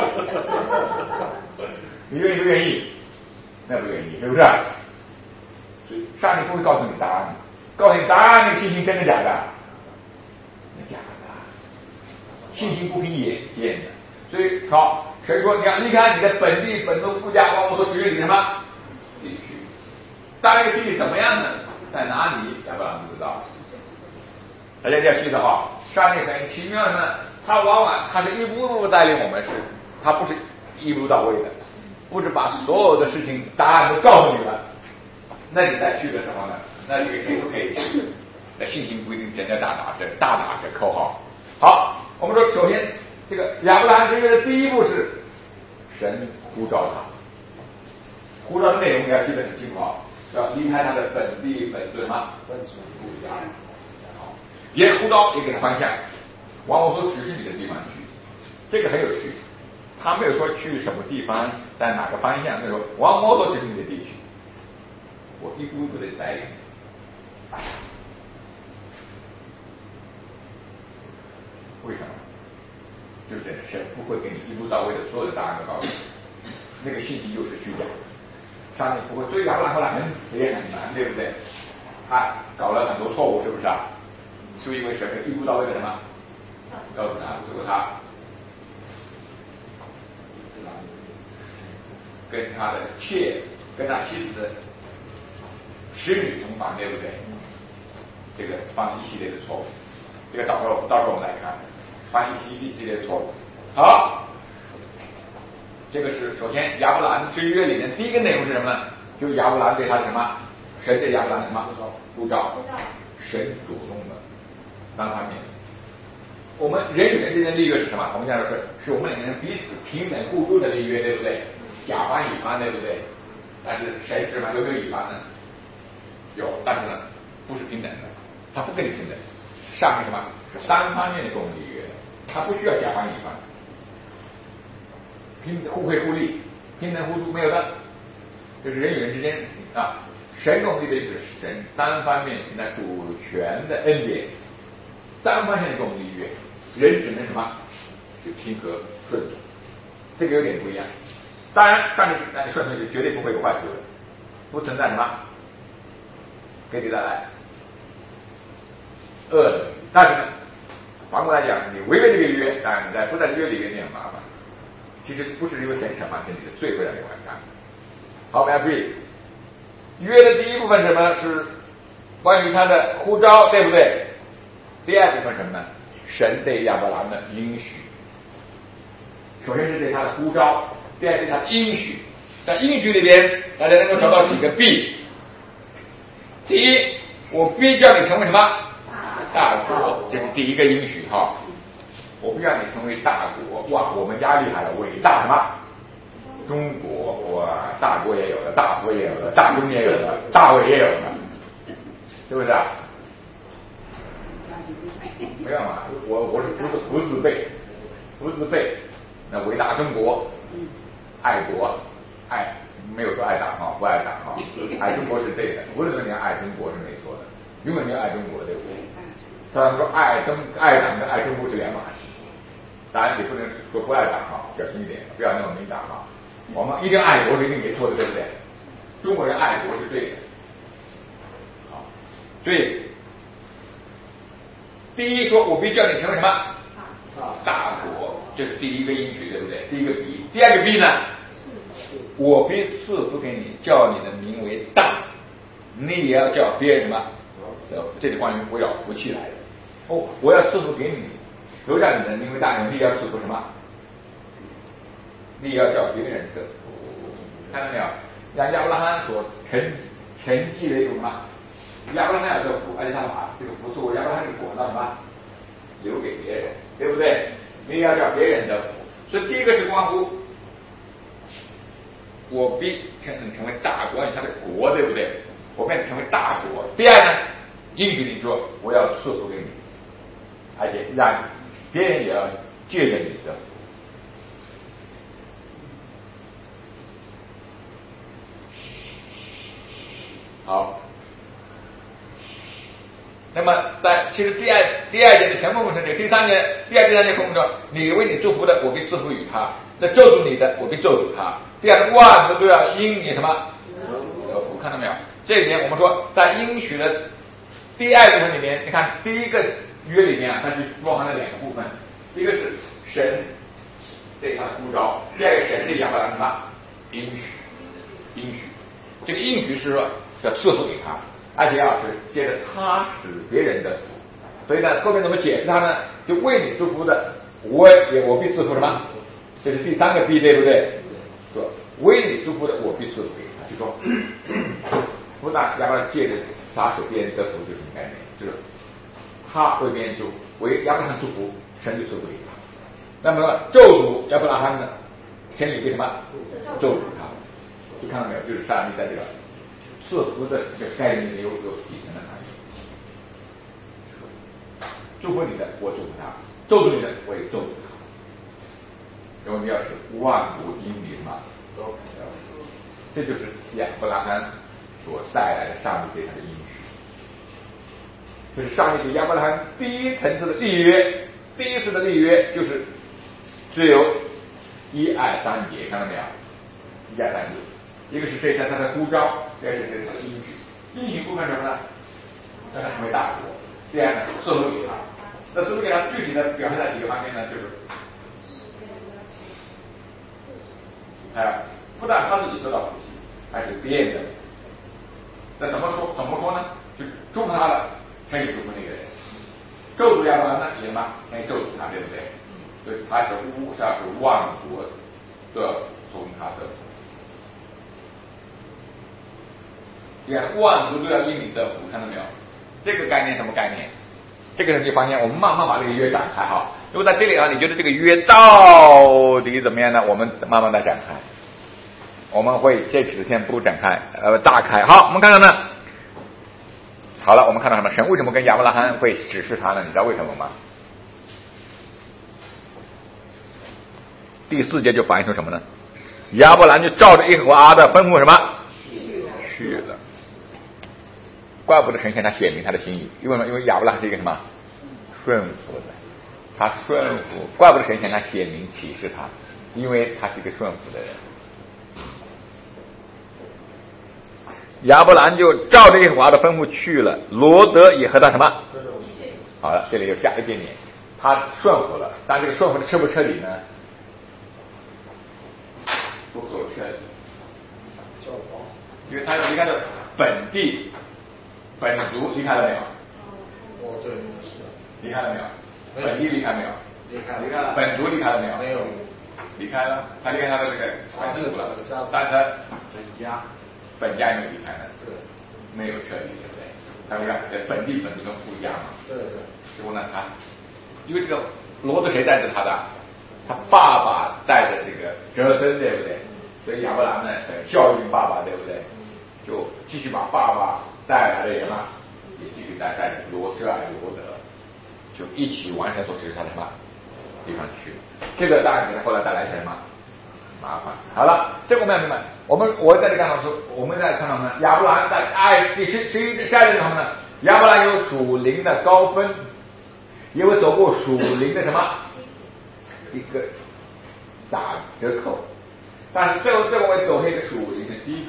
你愿意不愿意？那不愿意，是不是？所以上帝不会告诉你答案， 告诉你答案，那个信心真的假的？假的，信心不凭眼见的。所以好，神说你要离开你的本地本族富家，往我所指引你什么地区？大概地什么样的，在哪里，亚伯拉罕不知道。大家要记得啊，上帝很奇妙的，他往往他是一步步带领我们，是他不是一步到位的，不是把所有的事情答案都告诉你了，那你再去的时候呢，那这个谁都可以去，那信心不一定真的大打折大打折扣哈。好，我们说首先这个亚伯拉罕之约的第一步是神呼召他，呼召的内容你要记得很清楚啊，要离开他的本地本尊嘛，本尊不一样。也呼召，也给他方向，往我所指示你的地方去，这个很有趣。他没有说去什么地方，在哪个方向，他说往我所指示你的地区，我一步一步的带领。为什么？就是神不会给你一步到位的所有的答案都告诉你，那个信息就是虚假。上帝不会，所以亚伯拉罕后来很也很难，对不对？他搞了很多错误，是不是啊？就因为神一步到位的什么，告诉他，最后他跟他的妾，跟他妻子的使女同房，对不对？这个犯一系列的错误，这个到时候到时候我们来看，犯一系一系列的错误。好，这个是首先亚伯兰之约里面第一个内容是什么呢？就亚伯兰对他什么？神对亚伯兰什么？呼召，神主动的。单方面，我们人与人之间的立约是什么？我们讲的是，是我们两个人彼此平等互助的立约，对不对？甲方乙方，对不对？但是谁是嘛？有没有乙方呢？有，但是呢，不是平等的，他不跟你平等。上面什么？是单方面的共同立约，他不需要甲方乙方，平互惠互利、平等互助没有的，这是人与人之间啊。神共同立约是神单方面那主权的恩典。单方面的共同立约，人只能什么？就听和顺从，这个有点不一样。当然，上帝让你顺从是绝对不会有坏处的，不存在什么给你带来恶的。但是呢，反过来讲，你违背这个约，当然你在不在约里面你很麻烦。其实不是因为神惩罚你的罪会让你完蛋。好，我们要注意，约的第一部分什么是关于他的呼召，对不对？第二部分什么呢？神对亚伯兰的应许，首先是对他的呼召，第二对他的应许。在应许里边，大家能够找到几个必？第一，我必叫你成为什么？大国，这是第一个应许哈。我必让你成为大国，哇，我们家厉害了，伟大什么？中国，哇，大国也有了，大国也有了，大中也有了，大伟也有了，是不是啊？没有嘛，我我是福字福字辈，福字辈，那伟大中国，爱国，爱没有说爱党哈，不爱党哈，爱中国是对的，不是说你要爱中国是没错的，永远没有爱中国对不对？他们说爱中爱党跟爱中国是两码事，当然你不能说不爱党哈，小心一点，不要那么敏感哈。我们一定爱国是一定没错的，对不对？中国人爱国是对的，好，所以。第一说，我必叫你成为什么？大国，这是第一个应许，对不对？第一个必。第二个必呢？我必赐福给你，叫你的名为大，你也要叫别人什么？这里关于围绕福气来的。哦，我要赐福给你，又让你的名为大，你要赐福什么？你也要叫别人的福。看到没有？让亚伯拉罕所承承继的一种什么？亚伯拉罕有这个福，而且他把这个福作为亚伯拉罕的果子什么留给别人，对不对？你也要叫别人的福。所以第一个是关乎我必成成为大国，他的国，对不对？我变成为大国。第二呢，应许你说我要赐福给你，而且让别人也要借着你的福。好。那么在其实第二第二节的前部分是这个，第三节第二第三节空说，你为你祝福的，我必赐福于他；那咒诅你的，我必咒诅他。第二个万事都要因你什么得福，看到没有？这一点我们说在应许的第二部分里面，你看第一个约里面啊，它就包含了两个部分，一个是神对他的呼召，第二个神对亚伯兰什么应许，应许，这个应许是说是要赐福给他，而且要是接着他使别人的福，所以呢，后面怎么解释他呢？就为你祝福的，我也我必赐福什么？这是第三个必，对不对？对，为你祝福的，我必赐福给他。就说，不但亚伯兰借着他所别人得福，就是什么概念？就是他为别人祝福，为亚伯兰祝福，神就赐福给他。那么咒诅亚伯拉罕呢？天理为什么咒诅他？你看到没有？就是上帝在这个赐福的这个概念里有有底层的含义。祝福你的，我祝福他；咒诅你的，我也咒诅他。荣耀是万国因你嘛，这就是亚伯拉罕所带来的上帝对他的应许。这是上帝对亚伯拉罕第一层次的立约，第一次的立约就是只有一二三节，看到没有？一二三节，一个是对他的呼召，第二个是对他的应许。应许部分什么呢？让他成为大国。第二呢，赐福给他。那赐福给他具体的表现在几个方面呢？就是哎，不但他自己得到福气，还是别人的。那怎么说？怎么说呢？就是祝福他的，可以祝福那个人；咒诅亚伯兰呢，行吗？可以咒诅他，对不对？所以他是乌下是万国的从他得福。你看，万国都要因你得福，看到没有？这个概念什么概念？这个你发现，我们慢慢把这个约展开哈。如果在这里啊，你觉得这个约到底怎么样呢？我们慢慢的展开，我们会先只先不展开，呃，大开。好，我们看看呢。好了，我们看到什么？神为什么跟亚伯拉罕会指示他呢？你知道为什么吗？第四节就反映出什么呢？亚伯兰就照着耶和华的吩咐什么去了。怪不得神向他显明他的心意，因为什么？因为亚伯拉罕是一个什么顺服的。他顺服，怪不得神向他显明启示他，因为他是一个顺服的人。亚伯兰就照着耶和华的吩咐去了，罗德也和他什么？好了，这里又加一点点，他顺服了，但这个顺服的彻不彻底呢？不够彻底，因为他离开了本地，本族离开了没有？ 哦，对，是的， 离开了没有？本地离开没有？ 离开离开了。 本族离开了没有？ 没有， 离开了。他离开他的这个本族了，但是本家本家有没有离开呢？ 对， 没有彻底，对不对？他离开本地本族跟夫家嘛。 对对。 结果呢，他因为这个骡子谁带着他的？他爸爸带着这个折身，对不对？所以亚伯兰呢想教育爸爸，对不对？就继续把爸爸带来的什么，也继续带带着罗这爱罗德。就一起完成所指示他的什么地方去，这个当然给他后来带来什么麻烦。好了，这个我们要明白。我们我在这看到说，我们在看到呢，亚伯兰在爱第十十一十二节里头呢，亚伯兰有属灵的高分，也会走过属灵的什么一个打折扣，但是最后最后会走向一个属灵的低谷，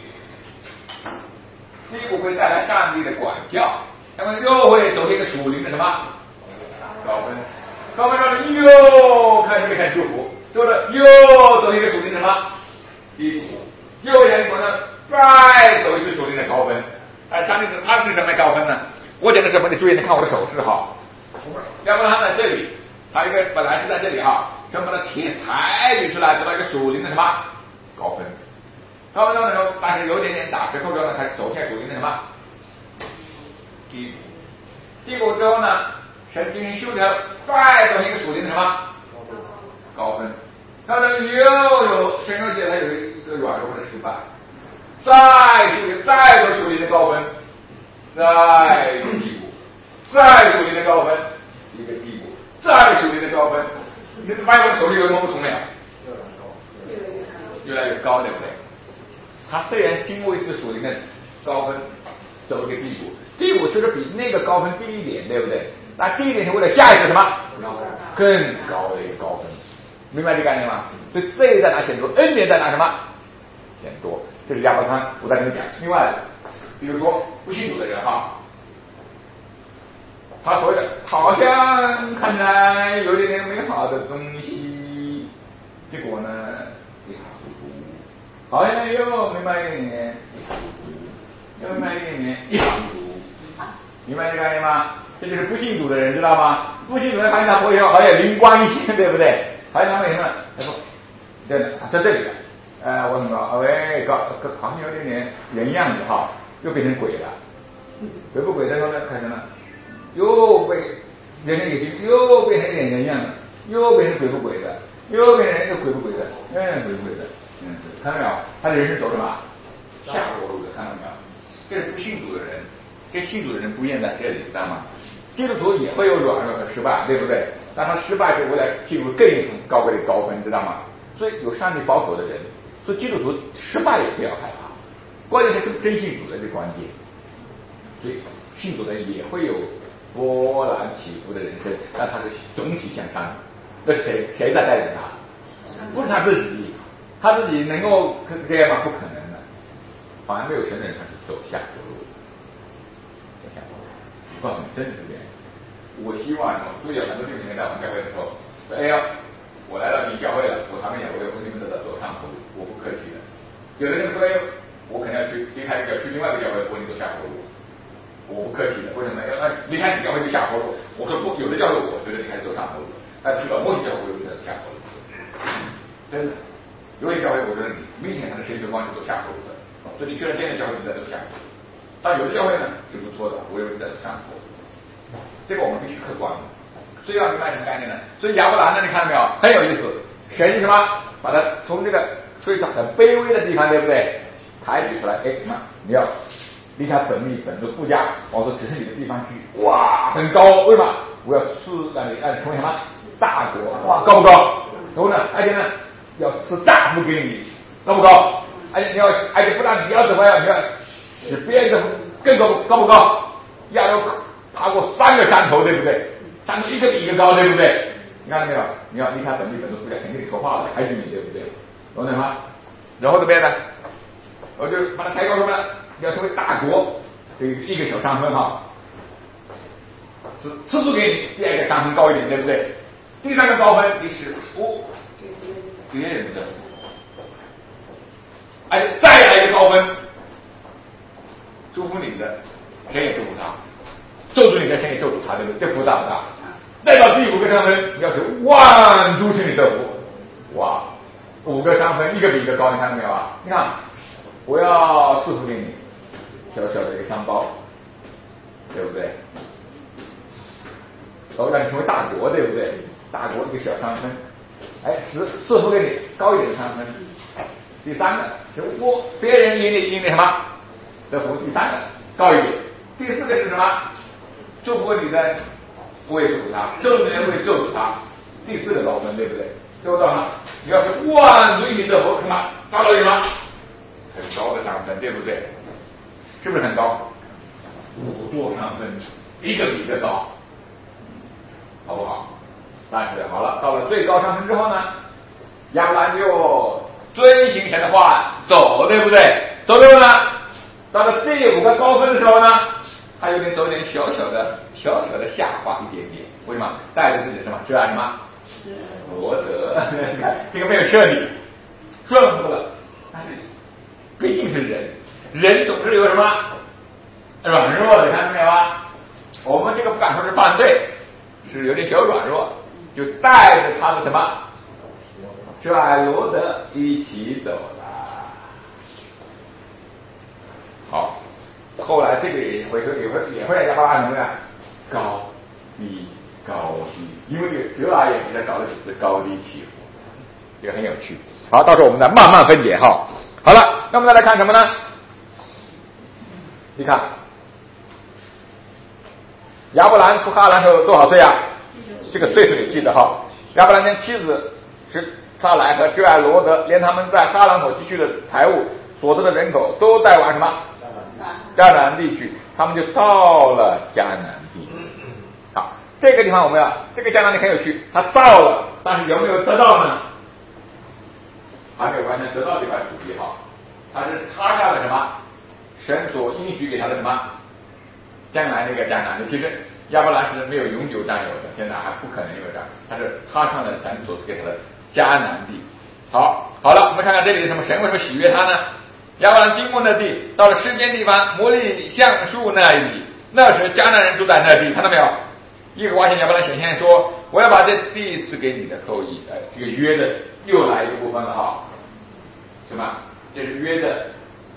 低谷会带来上帝的管教，那么又会走向一个属灵的什么？高分，高分之后呢，又开始看祝福，之后呢，又走一个属灵什么低谷，又然后呢，再走一个属灵的高分。哎，上帝他是什么高分呢？我讲的什么？你注意，你看我的手势哈。亚伯拉罕在这里，他一个本来是在这里哈，全把他提抬举出来，得到一个属灵的什么高分。高分之后呢，但是有点点打折扣之后呢，开始走向属灵的什么低谷。低谷之后呢？神进行修条，再走一个属灵的什么高分，然后呢又有神又觉得有一个软弱的失败，再属灵，再走属灵的高分，再有低谷，再属灵的高分，一个低谷，再属灵的高分，你发现我手里有什么不同没有？越来越高，对不对？他虽然经过一次属灵的高分，走一个低谷，低谷确实比那个高分低一点，对不对？那第一点是为了下一个什么更高的一个高分，明白这个概念吗？所以这在哪显多，恩典在哪什么显多，这是亚伯拉罕我在跟你讲。另外，比如说不信主的人哈， 他说的好像看起来有点点美好的东西，结果呢一塌糊涂，好像又明白一点点一塌糊涂，又明白一点点一塌糊涂，明白这个概念吗？这就是不信主的人，知道吗？不信主的人好像他佛学好像灵光一现，对不对？好像他们什么？他说，对的，在这里了。呃，我什么？喂，搞搞好像有点点人样子哈，又变成鬼了。鬼不鬼的时候呢，开始呢，又被人成眼睛，又变成点人样了，又变成鬼不鬼的，又变成又鬼不鬼的，又变成鬼不鬼的。嗯，看到没有？他的人是走什么？下坡路的，看到没有？这是不信主的人，跟信主的人不一样在这里，知道吗？基督徒也会有软弱和失败，对不对？但他失败是为了进入更高贵的高分，知道吗？所以有上帝保守的人，所以基督徒失败也不要害怕，关键是真信主的这关键。所以信主的人也会有波澜起伏的人生，但他是总体向上的。那谁谁在带领他？不是他自己，他自己能够这样吗？不可能的。反而没有神的人，他是走下坡路，走下坡路。我告诉你，真的是这样。我希望所以有很多弟兄在我们教会的时候，哎呀，我来到你教会了，我他们也会为你们的走上坡路，我不客气的。有的人说，哎，我可能要去离开这个，去另外一个教会，我你走下坡路。我不客气的，为什么？要离开你教会就下坡路。我说不，有的教会我觉得你还是走上坡路，但是去了某些教会我就觉得下坡路。真的，有些教会我觉得你明显他的神学观是走下坡路的，所以你居然现在教会你在走下坡路。但有的教会呢是不错的，我以为你在走上坡路。这个我们必须客观的，所以要明白什么概念呢？所以亚伯兰呢，你看到没有？很有意思，神什么把他从这个最早的卑微的地方，对不对？抬举出来，哎，你要离开本地本的富家，往说只是你的地方去，哇，很高，为什么？我要赐让你让你成为什么大国，哇，高不高？然后呢，而且呢，要赐大福给你，高不高？而且你要，而且不但你要怎么样，你要使别人更高，高不高？要有爬过三个山头，对不对？山头一个比一个高，对不对？你看到没有？你要离开本地本的富家，肯定你说话了，抬举你，对不对？懂了吗？然后这边呢，我就把它抬高什么呢？要成为大国，这一个小山峰哈，是次数给你第二个山峰高一点，对不对？第三个高分你是福别人的，而且再来一个高分，祝福你的，谁也祝福他，咒诅你的，谁也咒诅他，对不对？这福大不大？再到第五个山峰，你要是万诸是你的福，哇，五个山峰一个比一个高，你看到没有啊？你看，我要赐福给你。小小的一个商包，对不对？都让你成为大国，对不对？大国一个小山峰，哎，是赐福给你高一点的山峰。第三个是我别人因你因你什么的福，第三个高一点。第四个是什么？祝福你的，我也祝福他；咒诅人我也咒诅他。第四个高分，对不对？最后到什么？你要是万对你的福，什么高到什么？很高的山峰，对不对？是不是很高？五座山峰，一个比一个高，好不好？但是好了，到了最高山峰之后呢，亚伯兰就遵行神的话走，对不对？走之后呢，到了第五个高分的时候呢，他有点走一点小小的、小小的下滑一点点。为什么？带着自己的什么？热爱什么？罗德，这个没有彻底顺服了，但是毕竟是人。人总是有什么软弱的，看到没有啊？我们这个不敢说是犯罪，是有点小软弱，就带着他的什么是吧？罗德一起走了。好，后来这个也会也会也会让亚伯拉罕什么呀？高低高低，因为这个哲拉也是在搞的只是高低起伏，也很有趣。好，到时候我们再慢慢分解哈。好了，那我们再来看什么呢？你看，亚伯兰出哈兰时候多少岁啊？这个岁数你记得哈。亚伯兰跟妻子是撒来和挚爱罗德，连他们在哈兰所积蓄的财物、所得的人口，都带往什么？迦南地区。他们就到了迦南地。好，这个地方我们要，这个迦南地很有趣，他到了，但是有没有得到呢？还没有完全得到这块土地哈，他是插下了什么？神所应许给他的什么将来那个迦南的，其实亚伯兰是没有永久占有的，现在还不可能有的，他是他上了神所赐给他的迦南地。好，好了，我们看看这里的什么神为什么喜悦他呢？亚伯兰经过那地，到了世间地方摩利橡树那里，那时迦南人住在那地，看到没有？耶和华向亚伯兰显现说，我要把这地赐给你的后裔。呃，这个约的又来一个部分了哈，什么？这是约的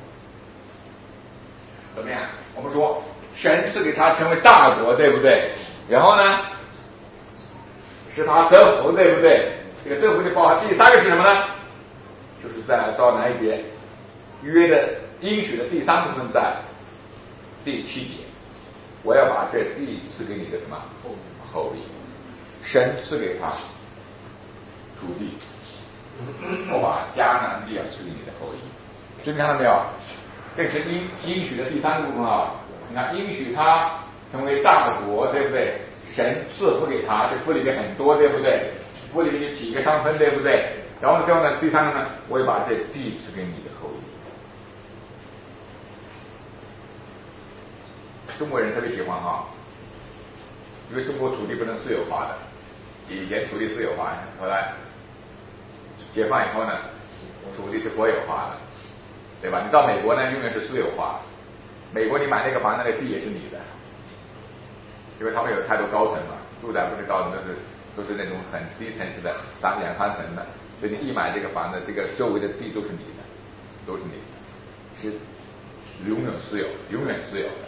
怎么样？我们说神赐给他成为大国，对不对？然后呢，使他得福，对不对？这个得福就包含第三个是什么呢？就是在到哪一节？约的应许的第三部分在第七节，我要把这地赐给你的什么后裔？神赐给他土地，我把迦南地要赐给你的后裔。这你看到没有？这是应应许的第三部分啊！你看，应许他成为大国，对不对？神赐福给他，这福里面很多，对不对？福里面有几个上分，对不对？然后之后呢，第三个呢，我要把这地赐给你的后裔。中国人特别喜欢哈，因为中国土地不能私有化的，以前土地私有化，后来解放以后呢，土地是国有化的，对吧？你到美国呢，永远是私有化。美国你买那个房子，那个地也是你的，因为他们有太多高层嘛，住宅不是高层，都是都是那种很低层次的，三两三层的，所以你一买这个房子，这个周围的地都是你的，都是你的，是永远私有，永远私有的。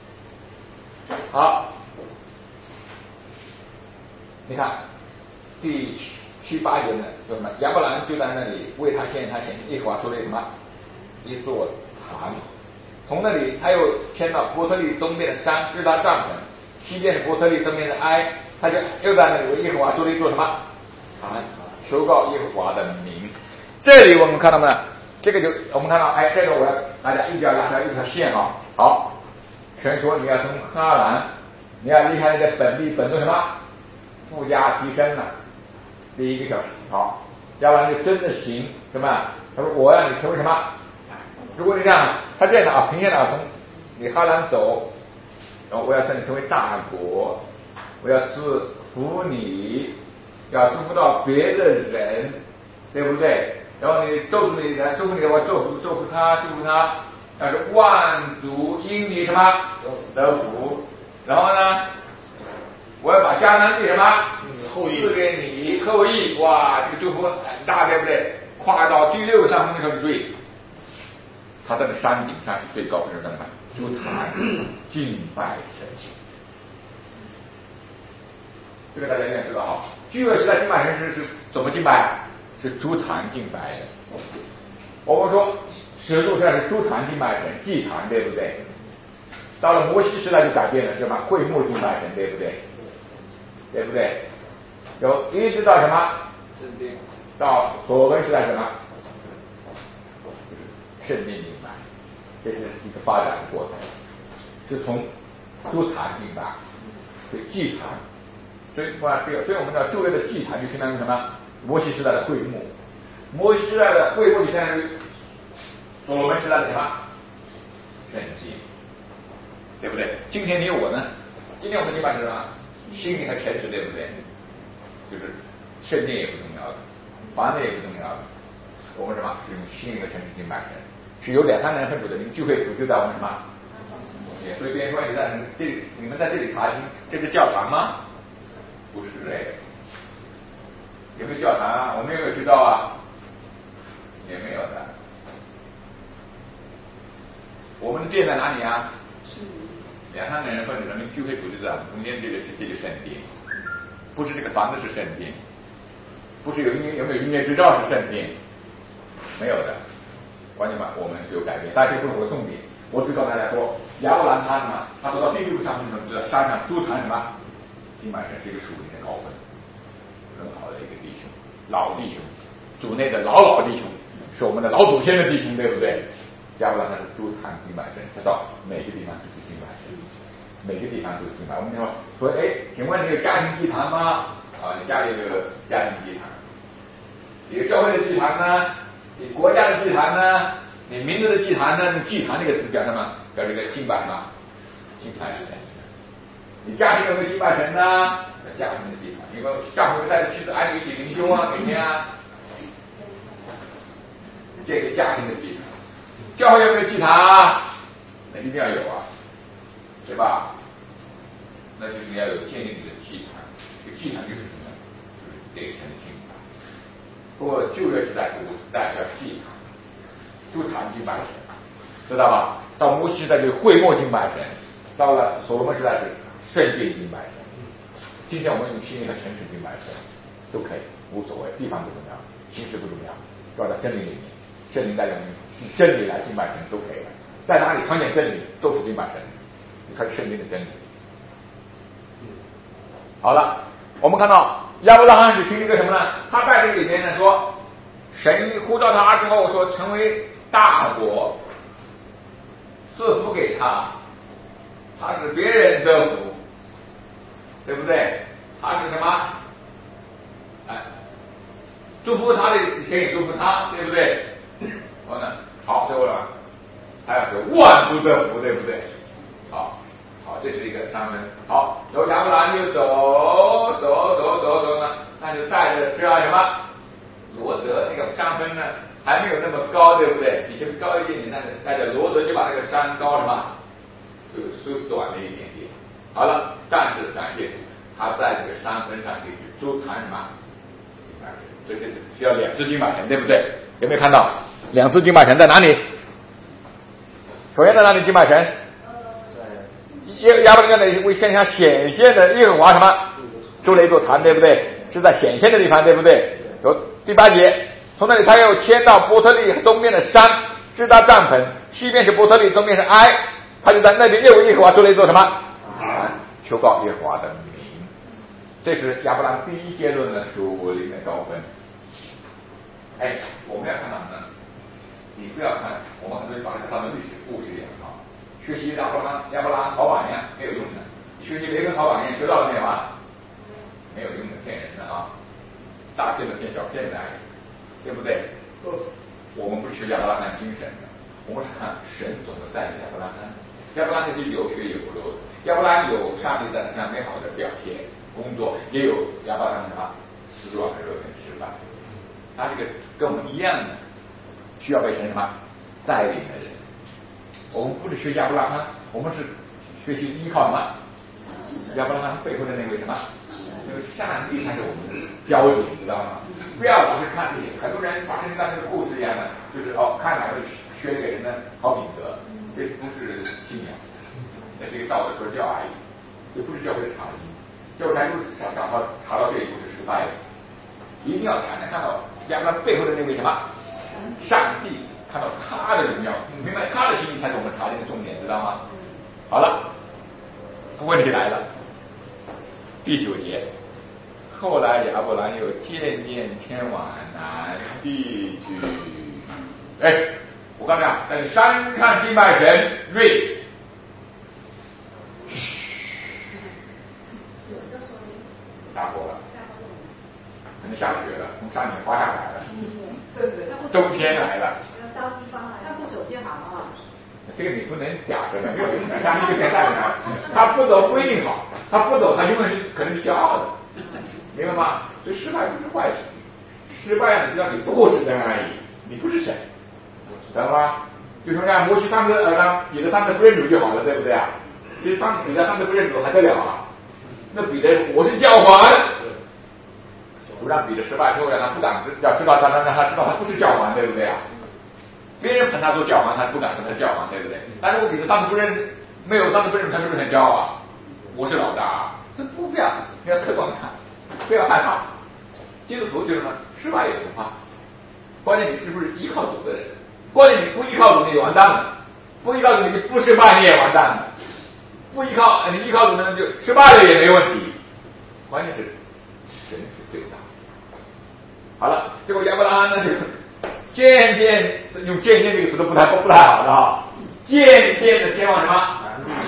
好，你看第七七八节呢，叫什么？亚伯兰就在那里为他献他前耶和华说了什么？一座坛。从那里他又迁到伯特利东边的山，支搭帐篷；西边是伯特利，东边是埃，他就又在那里为耶和华做了一座什么坛，求告耶和华的名。这里我们看到没有？这个就我们看到，哎，这个我要大家一条拉条一条线啊。好，神说你要从哈兰，你要离开你的本地，本做什么？富家提升了。第一个小时，好，要不然就真的行什么？他说我让你成为什么？如果你这样，他这样的啊，平线的啊，从你哈兰走，然后我要让你成为大国，我要祝福你，要祝福到别的人，对不对？然后你咒诅你的，祝福你的，我祝福祝福他，祝福他，要是万族因你什么得福。然后呢，我要把迦南地什么后裔赐给你后裔，哇，这个祝福很大，对不对？跨到第六上面的时候，注意，他在那山顶上是最高分的干嘛？筑坛敬拜神。这个大家应该知道哈。旧约时代敬拜神是是怎么敬拜？是筑坛敬拜的。我们说始祖时代是筑坛敬拜神，祭坛，对不对？到了摩西时代就改变了，是吧？会幕敬拜神，对不对？对不对？有一直到什么？圣殿。到所罗门时代什么？圣殿敬拜，这是一个发展的过程，是从筑坛敬拜，对祭坛，所以哇，这个，所以我们知道旧约的祭坛就相当于什么？摩西时代的会幕，摩西时代的会幕就相当于所罗门时代的什么？圣经，对不对？今天你我呢？今天我们敬拜是什么？心灵和诚实，对不对？就是圣殿也不重要的，房子也不重要的，我们什么是用心灵和诚实敬拜神？是有两三人分主的灵聚会主就在我们什么？所以别人说你在这里，你们在这里查经，这是教堂吗？不是嘞。有没有教堂啊？我们有没有知道啊？也没有的。我们的殿在哪里啊？两三个人分主的灵聚会主就在中间，这个是这个圣殿，不是这个房子是圣殿，不是有音有没有音乐执照是圣殿，没有的。关键嘛，我们是有改变，大家不是我的重点。我只告诉大家说，亚伯兰他什么？他走到第六上面知道山上筑坛什么？敬拜神是一个属灵的高分，很好的一个弟兄，老弟兄，主内的老老弟兄，是我们的老祖先的弟兄，对不对？亚伯兰他是筑坛敬拜神，他到每个地方都去敬拜神，每个地方都是敬拜。我们说说，哎，请问你有家庭祭坛吗？啊，你家里有个家庭祭坛，你社会的祭坛呢？你国家的祭坛呢？你民族的祭坛呢？你祭坛这个词表什么？表这个敬拜嘛，敬拜神。 你家庭有没有敬拜神呢？家庭的祭坛，因为丈夫带着妻子儿女一起灵修啊，每天啊，这个家庭的祭坛。教会有没有祭坛啊？那一定要有啊，对吧？那就是你要有建立你的祭坛，这个祭坛就是什么呢？就是对神的敬拜。不过旧约时代古时代叫祭坛，就坛敬拜神，知道吧？到摩西时代就是会幕敬拜神，到了所罗门时代是圣殿敬拜神。今天我们用心灵和诚实敬拜神都可以，无所谓，地方不重要，形式不重要，抓到真理里面，圣灵带领我们以真理来敬拜神都可以了。在哪里看见真理都是敬拜神，你看圣经的真理。好了，我们看到亚伯拉罕是听一个什么呢？他在这里面呢说，神呼召他之后说成为大国，赐福给他，他是别人得福，对不对？他是什么？哎，祝福他的神也祝福他，对不对？好呢，好，对不对？还要说万不得福，对不对？好。好，这是一个三分。好，然后亚伯兰就走走走走走呢，那就带着这样什么罗德那个山峰呢，还没有那么高，对不对？比这个高一点点，但是带着罗德就把这个山高什么就缩短了一点点。好了，但是感谢主，他在这个山峰上可以周谈什么？这就是需要两只金马神，对不对？有没有看到两只金马神在哪里？首先在哪里金马神？耶亚伯拉罕的为向下显现的耶和华什么筑了一座坛，对不对？是在显现的地方，对不对？有第八节，从那里他又迁到伯特利东边的山，支搭帐篷，西边是伯特利，东边是埃，他就在那边又为耶和华筑了一座什么坛，求告耶和华的名。这是亚伯拉罕第一结论的属灵的高分。哎，我们要看到呢，你不要看我们很多人把它当成历史故事一样啊。学习亚伯拉亚伯拉好榜样没有用的，学习雷根好榜样学到了没有啊？没有用的，骗人的啊！大骗子骗小骗子，对不对？我们不是学亚伯拉罕精神的，我们是看神怎么带领亚伯拉罕。亚伯拉罕是有血有肉的，亚伯拉罕有上帝在他身上美好的表现工作，也有亚伯拉罕什么失落和肉身失败。他这个跟我们一样的，需要被神什么带领的人。我们不是学亚伯拉罕，我们是学习依靠什么？亚伯拉罕背后的那位什么？那个上帝才是我们的标准，知道吗？不要老是看这些，很多人把圣经当成故事一样的，就是哦，看哪个学给人的好品德，这不是信仰，那是一个道德说教而已，这不是教会的常理。教会才就是想找到查到这一步是失败的，一定要谈的看到亚伯拉罕背后的那位什么？上帝。看到他的荣耀，明白他的心意才是我们查经的重点，知道吗？好了，问题来了，第九节，后来亚伯兰又渐渐迁往南地去。哎，我刚才啊，在山上敬拜神，瑞，大火了，可能下雪了，从上面滑下来了，冬天来了。 着急帮来，他不走就好了。 这个你不能假设的，没有用的，上帝就在带着他，他不走不一定好，他不走他永远是可能是骄傲的，明白吗？所以失败不是坏事，失败你知道你不过是神而已，你不是神，知道吗？就说让摩西三个呃让彼得三个不认主就好了，对不对啊？其实三彼得三个不认主还得了啊？那彼得我是教皇，不让彼得失败之后让他不敢要知道他让他知道他不是教皇，对不对啊？别人捧他做教皇，他不敢说他是教皇，对不对？但是我彼得上次不认，没有上次不认，他是不是很骄傲啊？我是老大，这不必要，你要客观看，不要害怕。基督徒就是什么？失败也不怕，关键你是不是依靠主的人？关键你不依靠主你就完蛋了，不依靠主你不失败你也完蛋了，不依靠你依靠主呢就失败了也没问题，关键是神是最大。好了，结果亚伯拉罕呢就。渐渐用渐渐这个词都不太不太好的哈，渐渐的前往什么？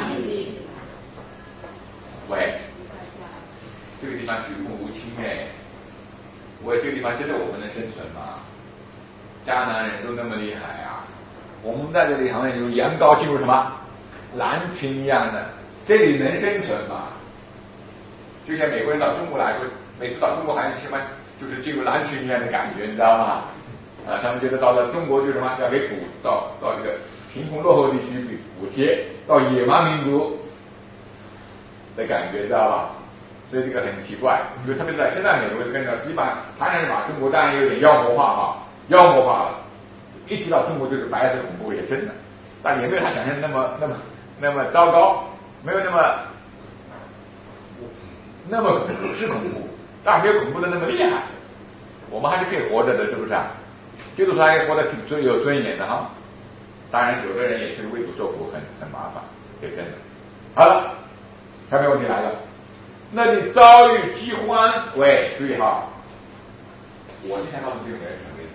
喂，这个地方举目无亲哎，喂，这个地方真的我们能生存吗？迦南人都那么厉害啊，我们在这里好像有羊羔进入什么蓝群一样的，这里能生存吗？ 就像美国人到中国来说，每次到中国还是什么，就是进入蓝群一样的感觉，你知道吗？啊，他们觉得到了中国就什么要给补到到这个贫穷落后地区给补贴，到野蛮民族的感觉，知道吧？所以这个很奇怪，因为特别在现在美国跟着基本上还是把中国当然有点妖魔化哈，妖魔化了。一提到中国就是白色恐怖也真的，但也没有他想象的那么那么那么糟糕，没有那么那么是恐怖，但没有恐怖的那么厉害。我们还是可以活着的，是不是啊？基督徒还可以活得挺尊有尊严的哈。当然，有的人也是为主受苦，很很麻烦，也真的。好了，下面问题来了，那你遭遇饥荒，喂，注意哈，我今天告诉这个人什么意思？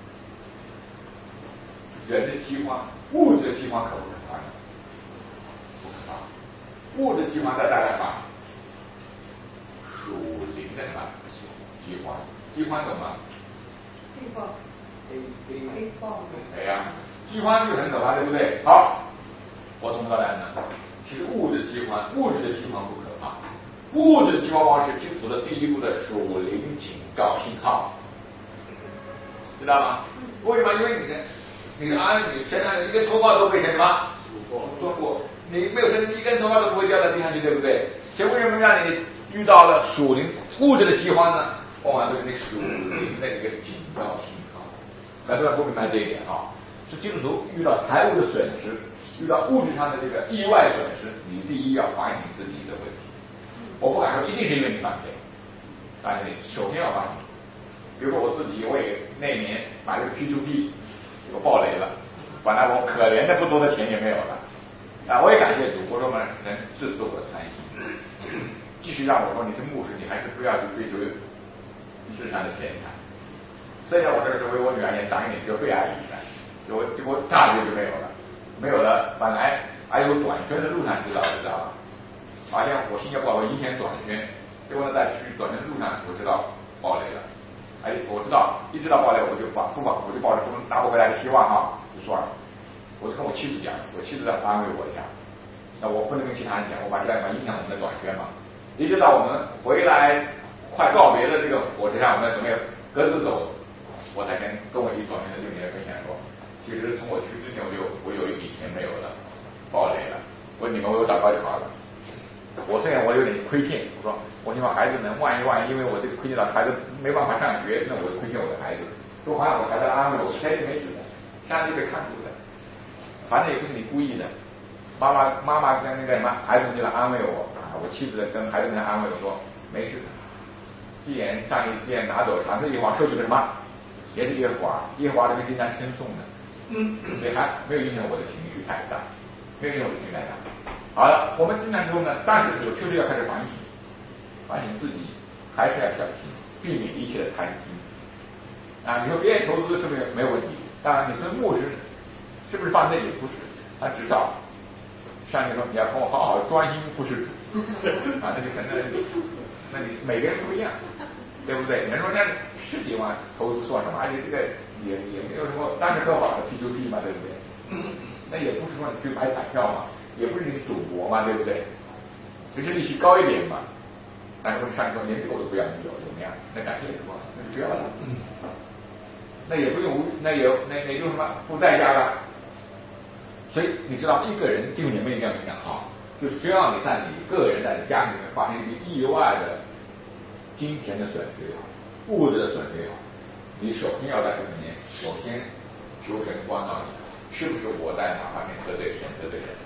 人的饥荒，物质的饥荒可不可怕呢？不可怕。物质饥荒再带来嘛？属灵的什么饥荒？饥荒懂吗？ 地方，地方。 对呀，饥荒就很可怕，对不对？好，我从何来呢？其实物质饥荒，物质的饥荒不可怕，物质饥荒往往是基督徒的第一步的属灵警告信号，知道吗？为什么？因为你的。你啊，你身上一根头发都被什么说过？你没有身上一根头发都不会掉在地上去，对不对？谁为什么让你遇到了属灵物质的饥荒呢？往往都是你属灵的一个警告信号。很多人不明白这一点啊。是基督徒遇到财务的损失，遇到物质上的这个意外损失，你第一要反省自己的问题。我不敢说一定是因为你犯罪，但是你首先要反省。比如说我自己，我也那年买了个 P to P。我爆雷了，本来我可怜的不多的钱也没有了啊！我也感谢主，我说嘛，能制止我的贪心，继续让我说你是牧师，你还是不要去追求世上的钱财。虽然我这是为我女儿也长一点学费而已的，结果结果大学就没有了，没有了。本来还有短宣的路上知道知道吧？发现我新加坡我一天短宣，结果呢在去短宣的路上我知道爆雷了。哎，我知道，一知道爆雷我就把不把我就抱着不能拿不回来的希望哈，就算了。我就跟我妻子讲，我妻子在安慰我一下，那我不能跟其他人讲，我把这样影响我们的短宣嘛。一直到我们回来快告别的这个火车上，我们准备各自走，我才跟跟我一短宣的六年分享说，其实从我去之前我就我有一笔钱没有了，爆雷了，我说你们为我祷告就好了。我虽然我有点亏欠，我说我希望孩子们万一万一，因为我这个亏欠到孩子没办法上学，那我就亏欠我的孩子。说好像我孩子安慰我，开心没事的，上帝会看出的，反正也不是你故意的。妈妈妈妈跟那个什么孩子们就来安慰我啊，我妻子跟孩子们安慰我说没事的，既然上帝既然拿走传这句话，说出个什么也是耶和华，耶和华这边经常称颂的，嗯，所以还没有影响我的情绪太大，没有影响我的情绪太大。好了，我们经常说呢，但是有确实要开始反省，反省自己，还是要小心，避免一切的贪心。啊，你说别人投资是不是没有问题？当然，你说牧师是不是犯罪也不是，他至少上帝说你要跟我好好专心服侍主，啊，那就可能那你每个人不一样，对不对？人说那十几万投资算什么？而且这个也也没有什么当时合法的 P to P 嘛，对不对？那也不是说你去买彩票嘛。也不是你赌博嘛，对不对？只是利息高一点嘛。但是我上说连这个我都不要你有，怎么样？那感谢什么？那就不要了。那也不用，那也那那用什么付代价了？所以你知道，一个人进入你们一定要讲啊，就是只要你在你个人在你家里面发生一个意外的金钱的损失也好，物质的损失也好，你首先要在这里面，首先求神关照你，是不是我在哪方面得罪神得罪人？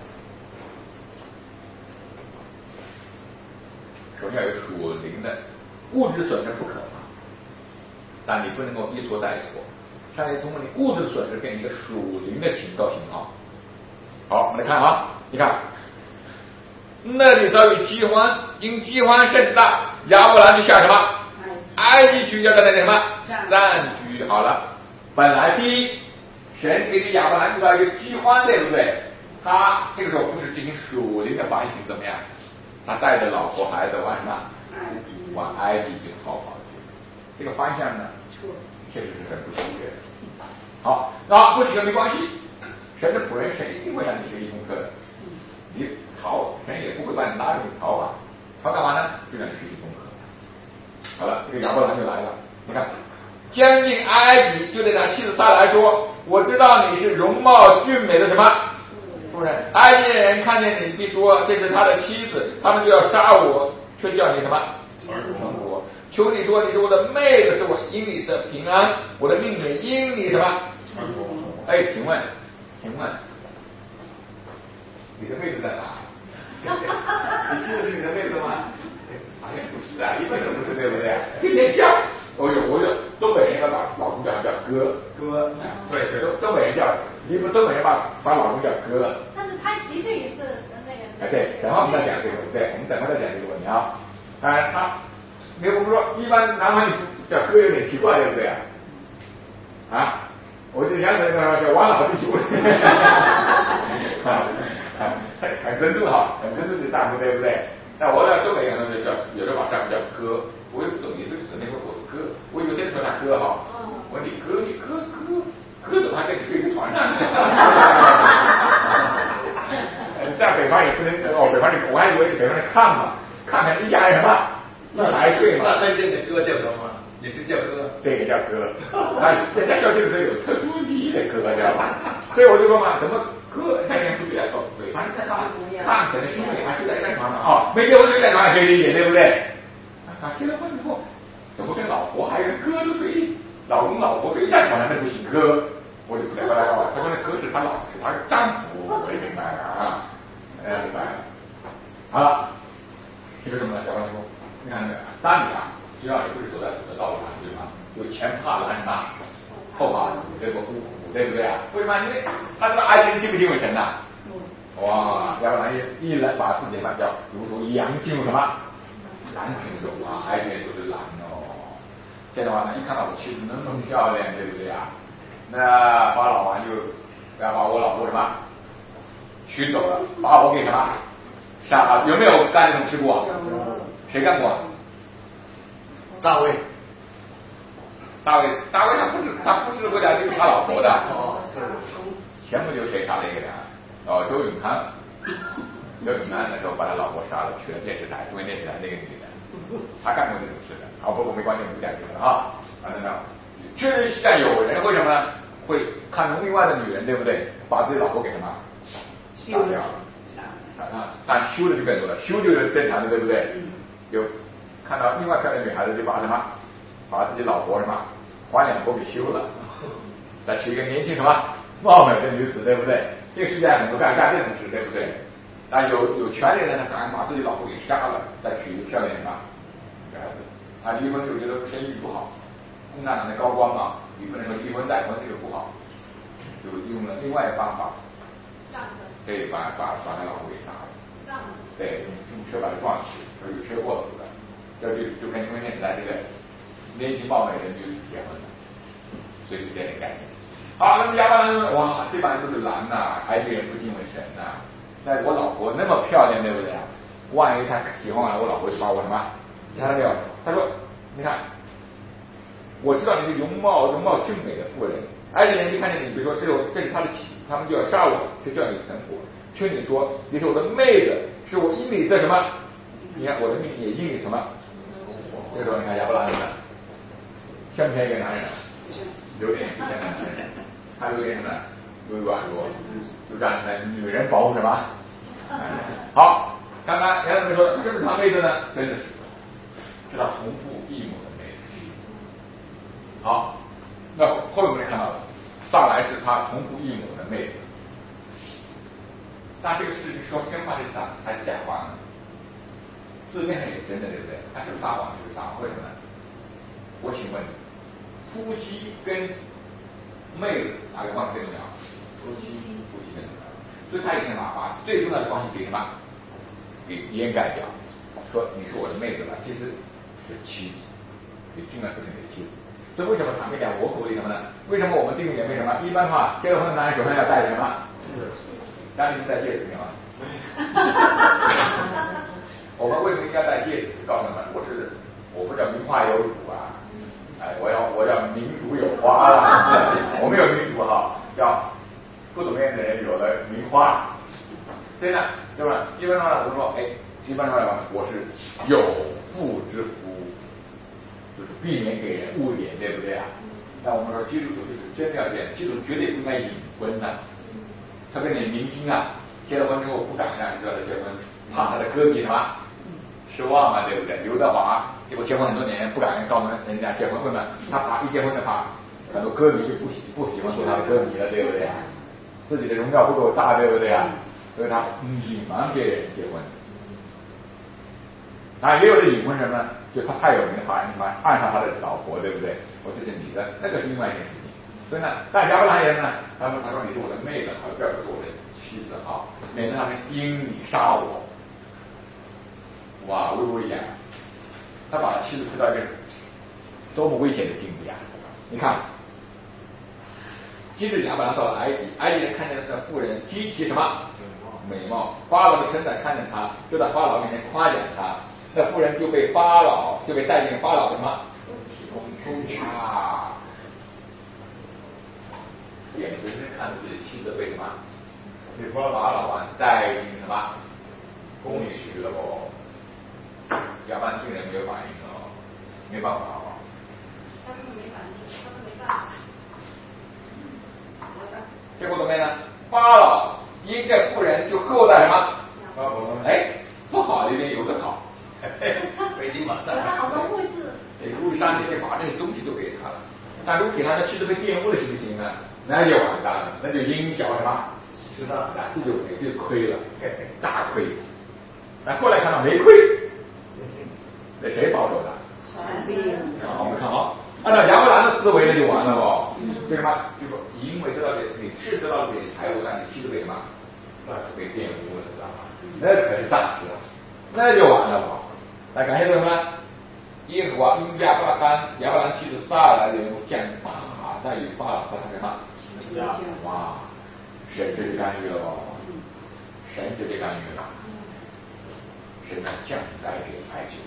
首先要有属灵的物质损失不可怕，但你不能够一错再错。上帝通过你物质损失给你一个属灵的警告信号。好，我们来看啊，你看，那里遭遇饥荒，因饥荒甚大，亚伯兰就下什么？埃及去要在那里什么？暂居。好了，本来第一，神给你亚伯兰遇到一个饥荒，对不对？他这个时候不是进行属灵的反省，怎么样？他带着老婆孩子往什么？往埃及就逃跑去。这个方向呢，确实是很不喜悦的。好，那不喜悦没关系，神的仆人，神一定会让你学习功课的。你逃，神也不会把你拉着你逃啊，逃干嘛呢？就让你学习这个亚伯兰就来了。你看，将近埃及，就对他妻子撒来说：“我知道你是容貌俊美的什么夫人。埃及人看见你，必说这是他的妻子，他们就要杀我，却叫你什么存活。求你说你是我的妹子，是我因你的平安，我的命也因你什么存活。”哎，请问，请问，你的妹子在哪？你记得是你的妹子吗？好像不是啊，一般都不是，对不对？天天叫，哦呦，我有东北人要把老公叫叫哥哥，对对，东北人叫，你们东北人把把老公叫哥。 但是他的确也是那个。 哎，对，等会我们再讲这个，对，我们等会再讲这个问题啊。哎，他，没我们说，一般男孩女叫哥有点奇怪，对不对啊？啊？我就想起来个叫王老弟兄，啊，很尊重哈，很尊重的丈夫，对不对？那我在东北人呢叫，有的把丈夫叫哥，我也不懂，也是只那会我哥，我有些说他哥哈，我说你哥你哥哥哥怎么还跟你睡一个床上？在北方也不能哦，北方你我还以为北方是炕嘛，炕上一家人嘛，一排睡嘛。 那那这个哥叫什么？也是叫哥， 对，叫哥。啊，人家叫这个有特殊意义的哥，知道吧？所以我就说嘛，怎么哥那天不去来说，北方在炕炕可能兄弟还睡在一床上啊，没结婚睡在床上可以理解，对不对？啊，结了婚以后，怎么跟老婆还有哥都睡，老公老婆睡在床上那不行哥，我就不太来了。他说那哥是他老是他是丈夫，我也明白了啊，哎，明白了。好了，这个什么呢？小王说，你看这个大女啊。只要你不是走在主的道路上，对吗？有前怕拦什么，后怕这个虎虎，对不对啊？为什么？因为他知道埃及人敬不敬畏神呐？哇，要不然一来把自己嘛叫如同羊进入什么狼群中啊？埃及人都是狼哦。现在的话呢，一看到我妻子那么漂亮，对不对啊？那法老王就要把我老婆什么娶走了，把我给什么杀了？有没有干这种事故啊？谁干过？大卫，大卫，大卫他不是他不是为了就是他老婆的，哦，全部就谁杀了一个人？哦，周永康，周永康那时候把他老婆杀了，去了电视台，因为电视台那个女的，他干过这种事的。好，不过没关系，我们不讲这个了啊。啊，等等，确实现在有人会什么呢？会看中另外的女人，对不对？把自己老婆给什么杀掉？啊，但休的就更多了，休就是正常的，对不对？有。看到另外漂亮的女孩子就把什么，把自己老婆什么花两婆给休了，再娶一个年轻什么貌美的女子，对不对？这个世界很多干干这种事，对不对？啊，有有权利的人，他敢把自己老婆给杀了，再娶一个漂亮什么女孩子。啊，离婚就觉得声誉不好，共产党的高官嘛，你不能说离婚再婚这个不好，就用了另外一个方法，对，把把把他老婆给杀了，对，用用车把他撞死，说有车祸死的。要就就跟因为现在这个年轻貌美的女子结婚了，所以是这样的概念。好，那么亚伯兰说：“哇，这帮人都是狼呐，埃及人不敬畏神呐。那我老婆那么漂亮，对不对啊？万一他喜欢了我老婆，就把我什么？你看到没有？他说，你看，我知道你是容貌容貌俊美的妇人，埃及人一看见你，比如说这是这是他的妻，他们就要杀我，就叫你成活。劝你说，你是我的妹子，是我因你的什么？你看我的命也因你什么？”这个时候你看亚伯拉罕像不像一个男人？有点不像男人，他有点什么？有软弱，就让女人保护什么？好，刚刚杨老师说是不是他妹子呢？真的是，是他同父异母的妹子。好，那后面我们看到了，萨莱是他同父异母的妹子。那这个事情说真话是啥还是假话呢？字面上也真的，对不对？他是撒谎，是撒谎，为什么呢？我请问你，夫妻跟妹子哪个关系更重要？夫妻，夫妻更重要。所以他一定把把最重要的关系给什么？给掩盖掉，说你是我的妹子了，其实是妻子，你尽量不是你的妻子。所以为什么坦白讲，我鼓励什么呢？为什么我们弟兄姐妹什么？一般的话，结了婚的男人手上要戴什么？当然是戴戒指，没有吗？我们为什么应该戴戒指？告诉他们，我是我不叫名花有主啊，哎，我要我要民主有花了，我们有民主哈，要不怎么样的人有了名花，真的，对吧？一般上来我说，哎，一般上来我是有妇之夫， 就是避免给人误解，对不对啊？那我们说基督徒就是真的要这样，基督徒绝对不应该隐婚的。特别那明星啊，结了婚之后不敢让人知道他结婚，怕他的歌迷什么失望嘛，对不对？刘德华结果结婚很多年不敢告诉人家结婚会嘛，他怕一结婚的话，很多歌迷就不喜不喜欢做他的歌迷了，对不对？自己的荣耀不够大，对不对啊？所以他隐瞒别人结婚。啊，也有的隐婚什么呢？就他太有名，怕人什么暗杀他的老婆，对不对？我这是你的，那个是另外一件事情。所以呢，但亚伯拉罕人呢，他说他说你是我的妹子，好，不要做我的妻子啊，免得他们因你杀我。哇，危危险！他把妻子推到一个多么危险的境地啊！你看，接着亚伯拉罕到了埃及，埃及人看见这个妇人极其什么美貌，法老的臣宰看见他，就在法老面前夸奖他。那妇人就被法老就被带进法老什么宫去啊，眼睁睁看着自己妻子被什么被法老啊带进什么宫里去了哦，亚伯拉罕竟然没有反应哦，没办法哦， 他们没反应，他们没办法。 结果怎么样呢？法老因这妇人就后代什么？哎，不好的一边有的好。北京马上， 他好多位置， 这个路上你就把这些东西都给他了，那如果给他，他妻子被玷污了，行不行呢？那就完蛋了，那就阴脚什么？是的，这就就亏了，大亏。那后来看到没亏，那谁保守的？啊，我们看啊，按照亚伯兰的思维，那就完了哦。为什么？就说因为得到这你是得到了这些财物，但你妻子被什么？那是被玷污了，知道吗？那可是大事了，那就完了吧。那感谢什么？耶和华因亚伯拉罕亚伯拉罕妻子撒来的缘故，降大在于法老和他什么？哇，神直接干预了哦，神直接干预了，神要降灾给埃及。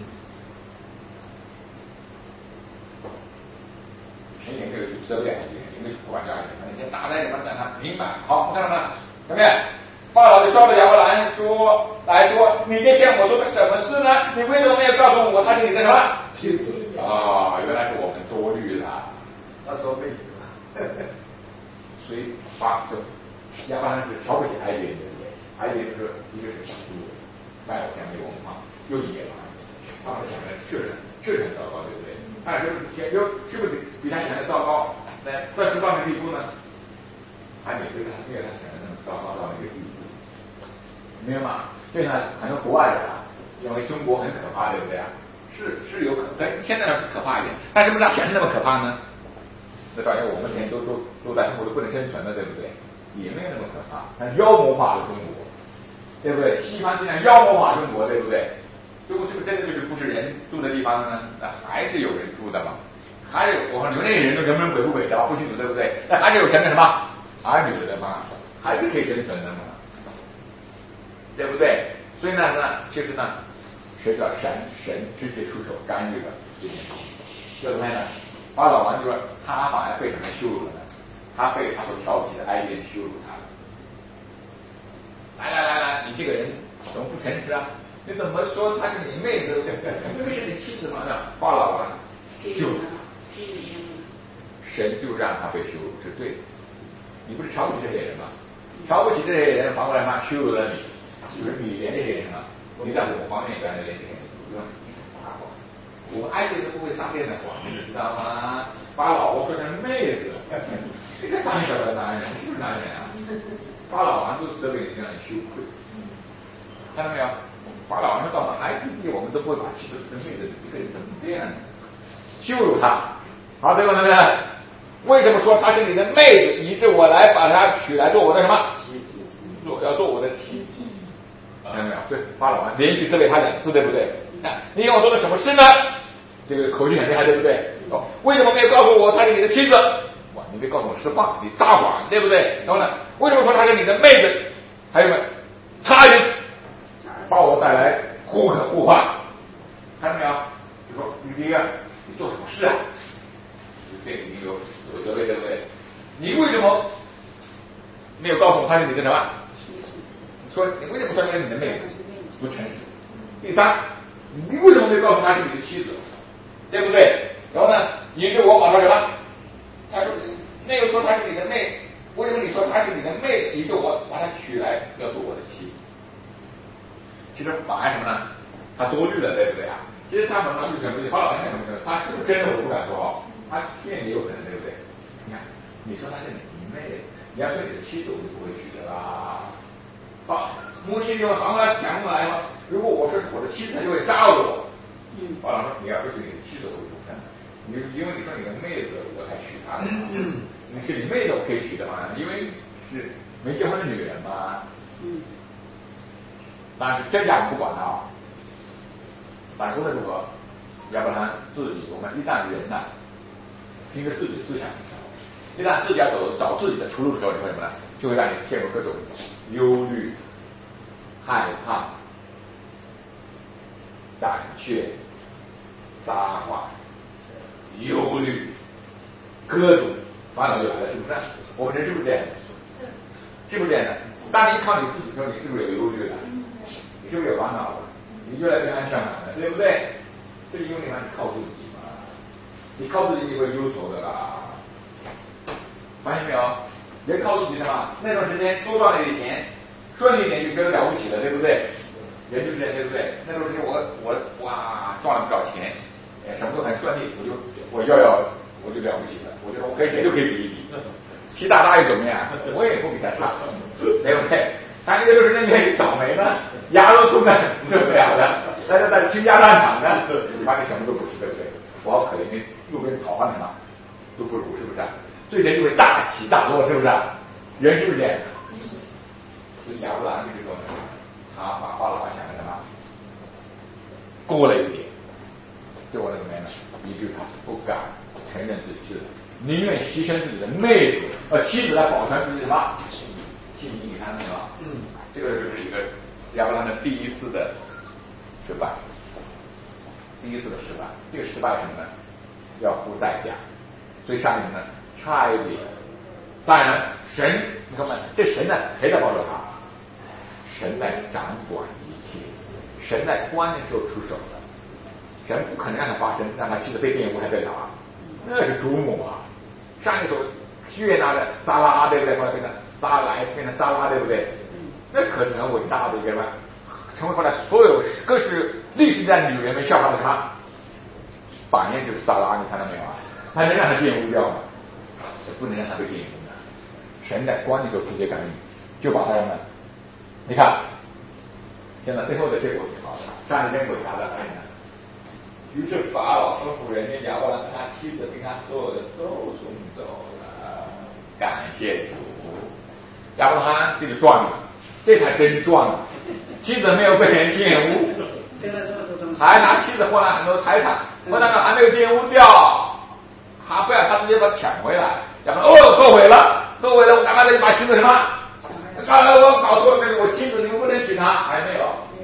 神也没有去责备埃及人，也没有去管教埃及人，先打在什么？让他明白。好，我看到吗？看没有？法老就招着亚伯兰说来说，你这向我做的什么事呢？你为什么没有告诉我他是你的什么妻子？啊，原来是我们多虑了， 他说妹子了。 所以法就亚伯兰是瞧不起埃及人，对不对？埃及人是一个是强度，外有天没文化，又野蛮，他们想的确实确实很糟糕，对不对？但是有是不是比他想的糟糕？来，到什么样的地步呢？还没有他没有他想的那么糟糕到那个地步。明白吗？所以呢，很多国外人啊，认为中国很可怕，对不对啊？是是有可，但现在呢可怕一点，但是不是想的那么可怕呢？那当然我们现在都都都在中国都不能生存了，对不对？也没有那么可怕，但妖魔化了中国，对不对？西方竟然妖魔化中国，对不对？中国是不是真的就是不是人住的地方呢？那还是有人住的嘛？还是我们留那些人都人不人鬼不鬼的，不清楚，对不对？那还是有神的什么儿女的嘛？还是可以生存的嘛？对不对？所以呢，呢，其实呢，谁知道神神直接出手干预了这件事情？就怎么样呢？法老王就说他反而被什么羞辱了呢？他被他所瞧不起的埃及人羞辱他了。来来来来，你这个人怎么不诚实啊？你怎么说他是你妹子？明明是你妻子嘛？法老王羞辱他，神就让他被羞辱，是对的。你不是瞧不起这些人吗？瞧不起这些人，反过来嘛，羞辱了你。就是你连这些人啊，你在我方面干的这些人，不用撒谎。我们埃及人不会撒骗的谎，你知道吗？把老婆说成妹子，这个哪里找的男人？是不是男人啊？法老王都责备你这样羞愧，看到没有？法老王说到了埃及地，我们都不会把妻子说成妹子，这个人怎么这样呢？羞辱他。好，这个呢？为什么说她是你的妹子，以致我来把她娶来做我的什么？做要做我的妻子。看到没有？对，法老王连续责备他两次，对不对？你要我做了什么事呢？这个口气很厉害，对不对？哦，为什么没有告诉我她是你的妻子？哇，你没告诉我实话，你撒谎，对不对？然后呢，为什么说她是你的妹子？还有没有？他人把我带来呼可护法，看到没有？就说你这个你做什么事啊？对你有有责备，对不对？你为什么没有告诉我她是你的什么？说你为什么说她是你的妹子？不诚实。第三，你为什么没有告诉她是你的妻子？ 对不对？然后呢，你对我把他什么？他说那个说他是你的妹，为什么你说他是你的妹子？你对我把他娶来要做我的妻？其实反而什么呢？他多虑了，对不对啊？其实他们呢是什么？花老板什么？他是不是真的？我不敢说哦，他骗你有可能，对不对？你看，你说他是你妹，你要说你的妻子，我就不会娶的啦。好，母亲就反过来讲过来了。如果我说我的妻子，他就会杀我。嗯，花老板说你要说是你的妻子，我就不看。你因为你说你的妹子，我才娶她的。嗯，你是你妹子，我可以娶的嘛？因为是没结婚的女人嘛。嗯。但是真假不管他啊，但无论如何，要不然自己，我们一旦人呐，凭着自己的思想的时候，一旦自己要走找自己的出路的时候，你会什么呢？就会让你陷入各种忧虑、害怕、胆怯、撒谎、忧虑，各种烦恼就来了，是不是？我们人是不是这样的？是，是不是这样的？当你依靠你自己的时候，你是不是有忧虑了？你是不是有烦恼了？你越来越安全感了，对不对？这是因为你看你靠自己嘛，你靠自己你会忧愁的啦。发现没有？人靠自己的嘛，那段时间多赚了一点钱，顺利一点就觉得了不起了，对不对？人就是这样，对不对？那段时间我我哇赚了不少钱，哎，什么都很顺利，我就我要要我就了不起了，我觉得我跟谁都可以比一比。习大大又怎么样？我也不比他差，对不对？他这个就是那边倒霉呢，牙都出来受不了了，在这在倾家荡产呢，你发现什么都不是，对不对？我好可怜，那路边讨饭的嘛，都不如，是不是？对人就会大起大落，是不是？人是不是这样？所以亚伯兰这个时候呢，他把花老板想的什么过了一点，结果怎么样呢？以致他不敢承认自己是，宁愿牺牲自己的妹子呃妻子来保全自己什么信心，你看到没有？嗯，这个就是一个亚伯兰的第一次的失败，第一次的失败，这个失败什么呢？要付代价，所以上面呢差一点。当然，神，你看嘛，这神呢，谁在帮助他？神在掌管一切，神在关键时候出手的，神不可能让他发生，让他妻子被玷污还得了啊？那是主母啊！上一首约拿的撒拉，对不对？后来变成撒来，变成撒拉，对不对？那可是很伟大的一个人，成为后来所有各式历史在女人们效法的什么榜样，就是撒拉，你看到没有啊？他能让他玷污掉吗？不能让他被玷污的。神在关键时候直接干预，就把他们，你看，现在最后的结果挺好的，上一篇伟大的爱呢。于是法老吩咐人家亚伯兰跟他妻子跟他所有的都送走了，感谢主。亚伯兰这个赚了，这才真赚了，妻子没有被人玷污，还拿妻子换了很多财产，我那个还没有玷污掉，还不要他直接把抢回来。亚伯兰哦，后悔了，后悔了，我赶快再把妻子什么？啊，我搞错了，那个我妻子你们不能娶她，还没有。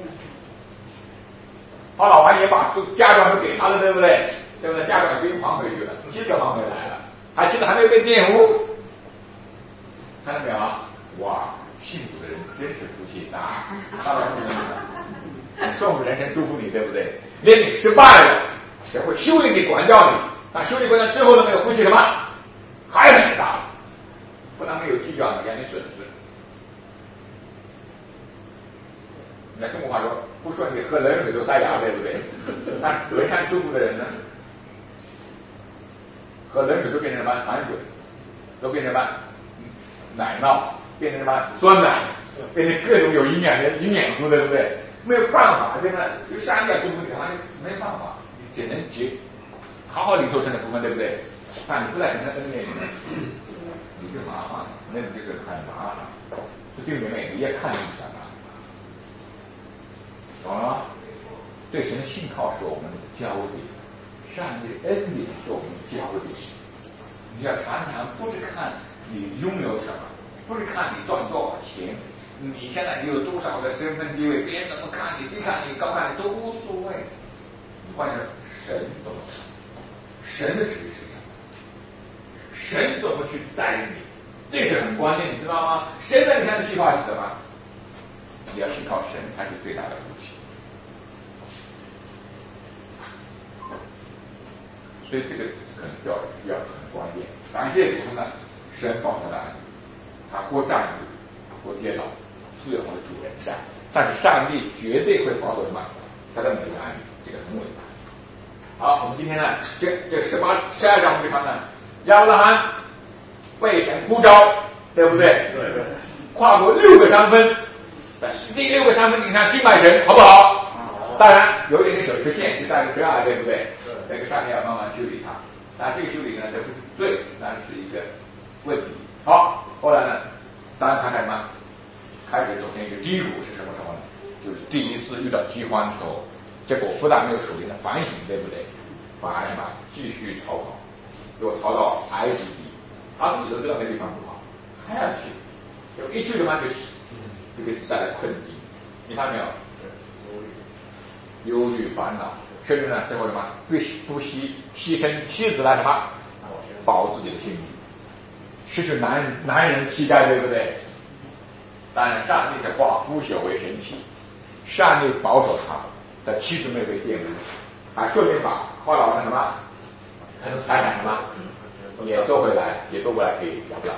他老王也把嫁妆都给他了，对不对？对不对？嫁妆给还回去了，妻子还回来了，还妻子还没有被玷污，看到没有？哇，幸福的人真是福气大！他老公送人生祝福你，对不对？连你失败了，也会修理你、管教你，但修理管教之后都没有福气什么？还很大，不但没有计较你，让你损失。那中国话说，不顺利喝冷水都塞牙，对不对？但德善祝福的人呢，喝冷水都变成什么寒水，都变成什么奶酪，变成什么酸奶，变成各种有营养的营养素，对不对？没有办法，对不对？就上帝要祝福你的话，你没办法，你只能结好好领受神的福分，对不对？但你不在神的恩典里面，你就麻烦了，那你这个很麻烦。这弟兄妹，你也看一下吧。懂了吗？对神的信靠是我们的焦点，上帝的恩典是我们的焦点。你要常常不是看你拥有什么，不是看你赚多少钱，你现在你有多少的身份地位，别人怎么看你，低看你，高看你都无所谓。你关键神怎么看，神的旨意是什么，神怎么去带领你，这是很关键，你知道吗？神在你看的计划是什么？你要信靠神才是最大的福气。 所以这个很需要需要很关键。感谢主呢，神保守的安宁，他或战役，或跌倒，最好的主人在，但是上帝绝对会保守什么？他的每个安宁，这个很伟大。好，我们今天呢，这这十八十二章我们看呢，亚伯拉罕被神呼召，对不对？ 对对。 跨过六个山峰，在第六个山峰顶上敬拜神，好不好？好。当然有一点点小缺陷，就在于十二，对不对？对。那个上帝要慢慢修理它，但这个修理呢，这不是罪，那是一个问题。好，后来呢，当然他开始嘛，开始走向一个低谷是什么时候呢？就是第一次遇到饥荒的时候。结果不但没有属灵的反省，对不对？反而什么继续逃跑，又逃到埃及地，他自己都知道那地方不好，还要去，有一去的嘛就就给带来困境。你看没有？忧虑、烦恼，甚至呢，最后什么不不惜牺牲妻子来什么保自己的性命，失去男男人气概，对不对？当然，上帝的话腐朽为神奇，上帝保守他。的妻子没有被玷污，还顺便把花老的什么财产什么也夺回来，也夺回来给亚伯拉罕，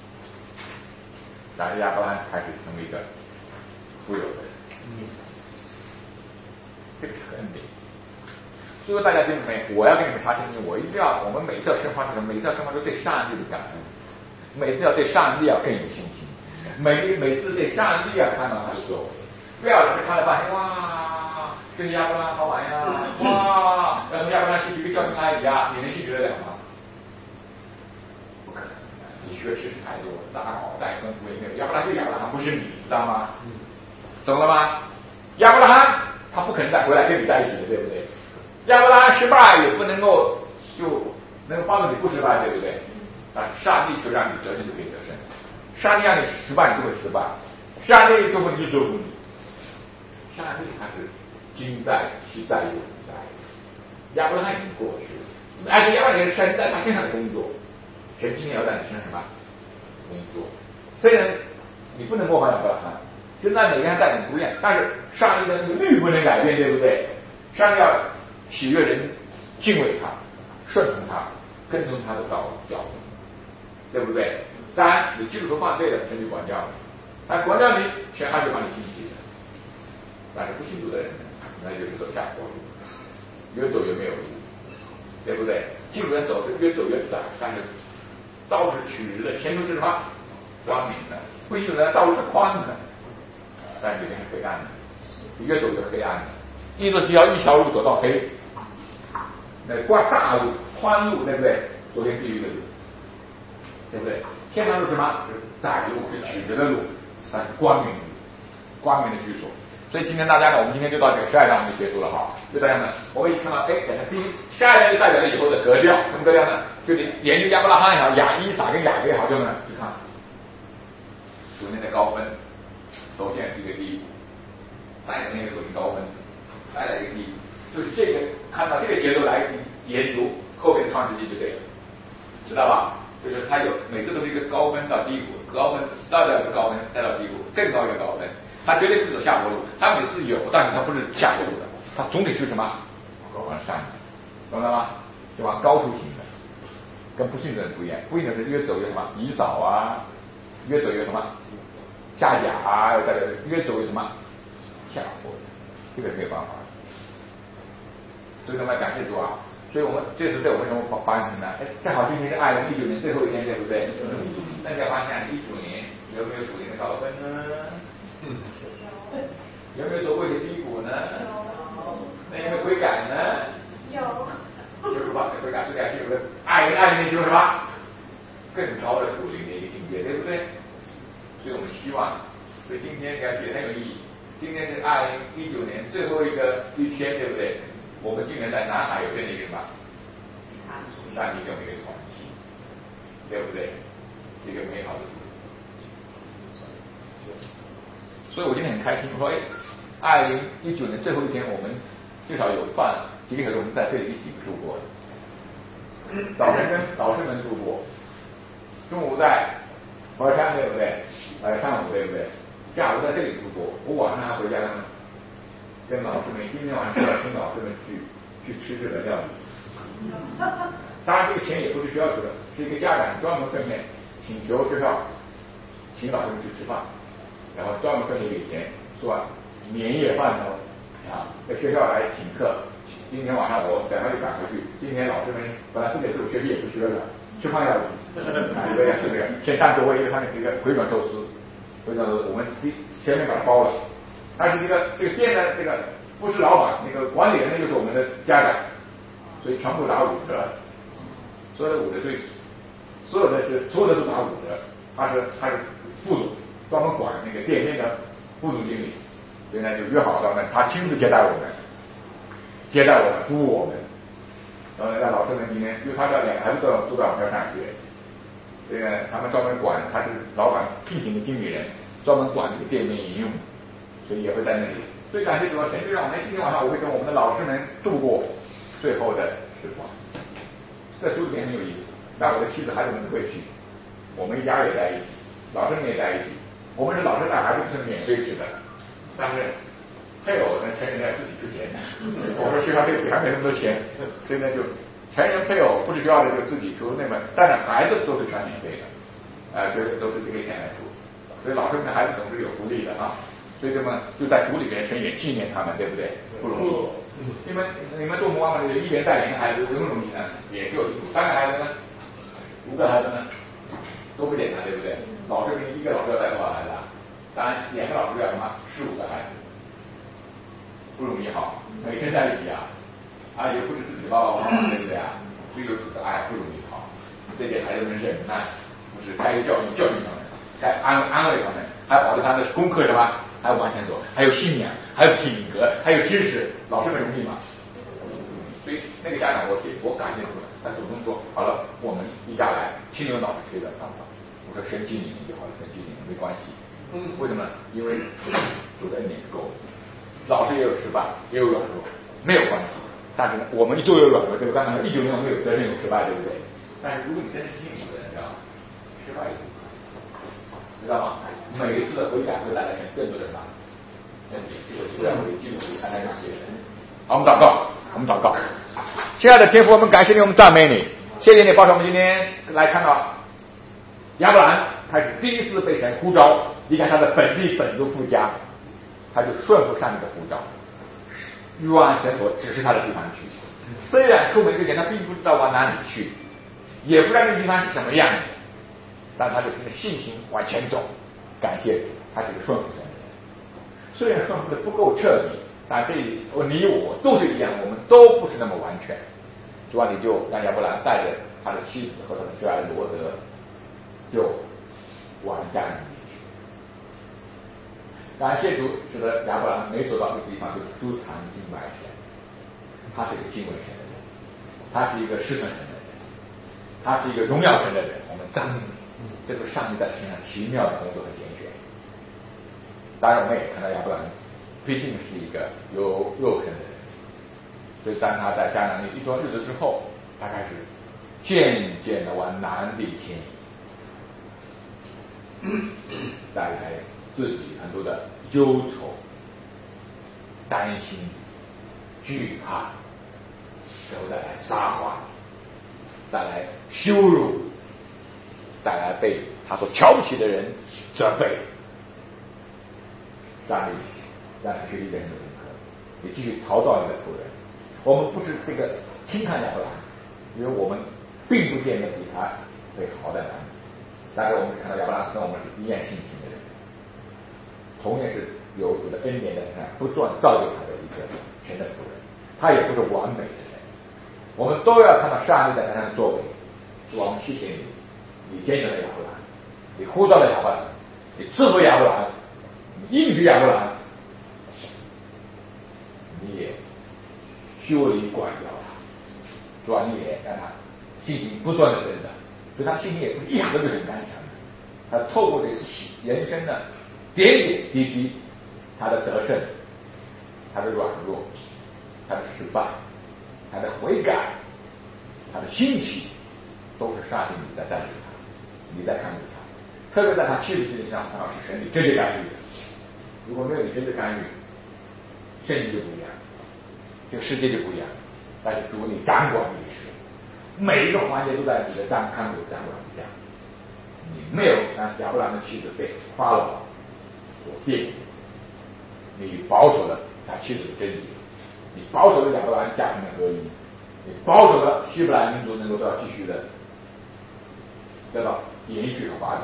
然后亚伯拉罕开始成为一个富有的人，这个是恩典。所以大家弟兄们，我要跟你们查清楚，我一定要，我们每次要生活这个，每次要生活都对上帝的感恩，每次要对上帝要更有信心，每每次对上帝要看到他的作为，不要只是看了半天哇。跟亚伯拉罕好玩呀！哇，要从亚伯拉罕吸取一个教训埃及啊，你能吸取得了吗？不可能，你学知识太多，大脑带分不也没有。亚伯拉罕就亚伯拉罕，不是你，知道吗？嗯，懂了吗？亚伯拉罕他不可能再回来跟你在一起的，对不对？亚伯拉罕失败也不能够就能够帮助你不失败，对不对？啊，上帝就让你得胜就可以得胜，上帝让你失败你就会失败，上帝就会祝福你，上帝他是。今在期待永在，亚伯拉罕已经过去了，而且亚伯拉罕是神在他身上的工作，神今天要在你身上什么工作？虽然你不能模仿亚伯拉罕，神在每个人带领不一样，但是上帝的那个律不能改变，对不对？上帝要喜悦人敬畏他，顺从他，跟从他的道路教导，对不对？当然你基督徒犯罪了，神就管教你，但管教你，神还是把你进去的。但是不信主的人呢？那就是走下坡路，越走越没有路，对不对？进人走是越走越窄，但是道路是曲直的，前途是什么？光明的。不信主的道路是宽的，但是里面是黑暗的，越走越黑暗的。意思是要一条路走到黑，那挂大路、宽路，对不对？走进地狱的路，对不对？天堂路是什么？是窄路，是曲直的路，但是光明，光明的居所。所以今天大家呢，我们今天就到这个十二章就结束了哈。就这样呢，我们一看到，哎，等下第一十二章就代表了以后的格调，什么格调呢？就你研究亚伯拉罕也好，雅伊撒跟雅各也好，就呢，去看属灵的高分，首先是一个低谷，再有那个属灵高分，再来一个低谷，就是这个看到这个节奏来研读后面的创世纪就对了，知道吧？就是它有每次都是一个高分到低谷，高分到了一个高分，再到低谷，更高一个高分。他绝对不走下坡路，他每次有，但是他不是下坡路的，他总体是什么？往上的，懂了吗？就往高处行的，跟不信的人不一样。不信的人越走越什么？以扫啊，越走越什么？下甲啊，再越走越什么？下坡，这个没有办法。所以他们感谢主啊！所以我们这次对我们什么发生呢？哎，正好今天是二零一九年最后一天，对不对？大家发现一九年有没有属灵的高分呢？嗯，有没有走过一些低谷呢？有。那有没有悔改呢？ 有。 就是把悔改、悔改进入了爱人、爱人进入什么更高的属灵的一个境界，对不对？所以我们希望，所以今天了解很有意义。今天是二零一九年最后一个一天，对不对？我们今年在南海有这样一个什么？上帝给我们一个团契，对不对？是一个美好的。所以我今天很开心，说哎，二零一九年最后一天，我们至少有半几个小时，我们在这里一起度过的。早晨跟老师们度过，中午在佛山，对不对？呃，上午对不对？下午在这里度过，我晚上还回家呢，跟老师们，今天晚上要跟老师们去去吃这个料理。当然，这个钱也不是学校出的，是一个家长专门分配，请求学校请老师们去吃饭，然后专门分配给钱，说年夜饭哦，啊，在学校来请客。今天晚上我赶快就赶回去。今天老师们本来四点十五学习也不学了，吃饭要一个是这个，先单独为一个他们一个回转寿司，回转寿司我们前面把它包了，但是这个这个店的这个不是老板，那个管理人就是我们的家长，所以全部打五折，所有的五折对，所有的是所有的都打五折，他是他是副总，专门管那个店面的副总经理，所以呢就约好到那他亲自接待我们。接待我们，服务我们，然后呢，让老师们今天，因为他这两个孩子都都在我们这儿上学，所以呢，他们专门管，他是老板聘请的经理人，专门管这个店面营用，所以也会在那里。所以感谢主啊，神就让我们今天晚上我会跟我们的老师们度过最后的时光。这书里面很有意思，那我的妻子孩子们都会去，我们一家也在一起，老师们也在一起。我们是老师带孩子是免费吃的，但是。配偶呢，成人要自己出钱。我说学校这个还没那么多钱，所以呢就成人配偶不是学校的就自己出，那么但是孩子都是全免费的，啊、呃，就是都是这个钱来出，所以老师们的孩子总是有福利的啊。所以这么就在主里面神也纪念他们，对不对？不容易。你们你们做母妈妈的一边带领孩子容不容易呢？也就三个孩子呢，五个孩子呢，都不简单，对不对？老师们一个老师要带多少孩子啊？三两个老师要什么？十五个孩子。不容易哈，每天在一起啊，啊也不是自己爸爸妈妈，对不对啊？只有自己爱不容易哈，这给孩子们忍耐，不是该教育教育他们，该安安慰他们，还保证他的功课什么还要完全做，还有信仰，还有品格，还有知识，老师们容易吗？所以那个家长我给我感谢他们，他主动说好了，我们一家来，亲牛老师推的方法，我说神经你们就好了，神经你们没关系，嗯，为什么？因为主的恩典够。老师也有失败，也有软弱，没有关系。但是呢，我们都有软弱，对吧？刚才一九年我们有责任有失败，对不对？但是如果你真是信主的人，知道吗？失败也不可能，知道吗？每一次的悔改会带来更多的什么？恩典，这个不要为基督徒参加这些人。好，我们祷告，我们祷告。亲爱的天父，我们感谢你，我们赞美你，谢谢你保守我们今天来看到亚伯兰开始第一次被神呼召离开他的本地本族父家。他就顺服上帝的呼召，欲按神所指示他的地方去。虽然出门之前他并不知道往哪里去，也不知道那个地方是什么样子，但他就凭着信心往前走。感谢主，他是个顺服神的人。虽然顺服的不够彻底，但这你我都是一样，我们都不是那么完全。主啊，你就让亚伯兰带着他的妻子和他的最爱的罗德，就往迦南地去。感谢主，使得亚伯兰没走到这个地方就出坛敬拜神。他是一个敬畏神的人，他是一个侍奉神的人，他是一个荣耀神的人。我们赞美你，这是上帝在身上奇妙的工作和拣选。当然，我们也看到亚伯兰毕竟是一个有肉身的人，所以当他在迦南地一段日子之后，他开始渐渐的往南地迁移，带来自己很多的忧愁、担心、惧怕，然后带来撒谎，带来羞辱，带来被他所瞧不起的人责备。上帝让他学习人生的功课，你继续陶造你的仆人。我们不是这个轻看亚伯兰，因为我们并不见得比他会好在哪里。但是我们看到亚伯兰跟我们是一样性情的人，同样是有主的恩典在身上不断造就他的一个神的仆人。他也不是完美的人，我们都要看到上帝在他身上作为。主啊，我们谢谢你，你拣选了亚伯兰，你呼召了亚伯兰，你赐福亚伯兰，你应许亚伯兰，你也修理管教他。主啊，你也让他信心不断的增长，所以他信心也不是一下子就很刚强的。他透过这人生的点点滴滴，他的得胜，他的软弱，他的失败，他的悔改，他的兴起，都是上帝你在带领他，你在看顾他。特别在他妻子身上，他是神你直接干预的。如果没有你直接干预，圣经就不一样，这个世界就不一样。 但是主你掌管历史，每一个环节都在你的掌看守掌管之下。你没有让亚伯兰的妻子被法老所玷污，你保守了他妻子的贞洁，你保守了亚伯兰家庭的合一，你保守了希伯来民族能够得到继续的得到延续和发展。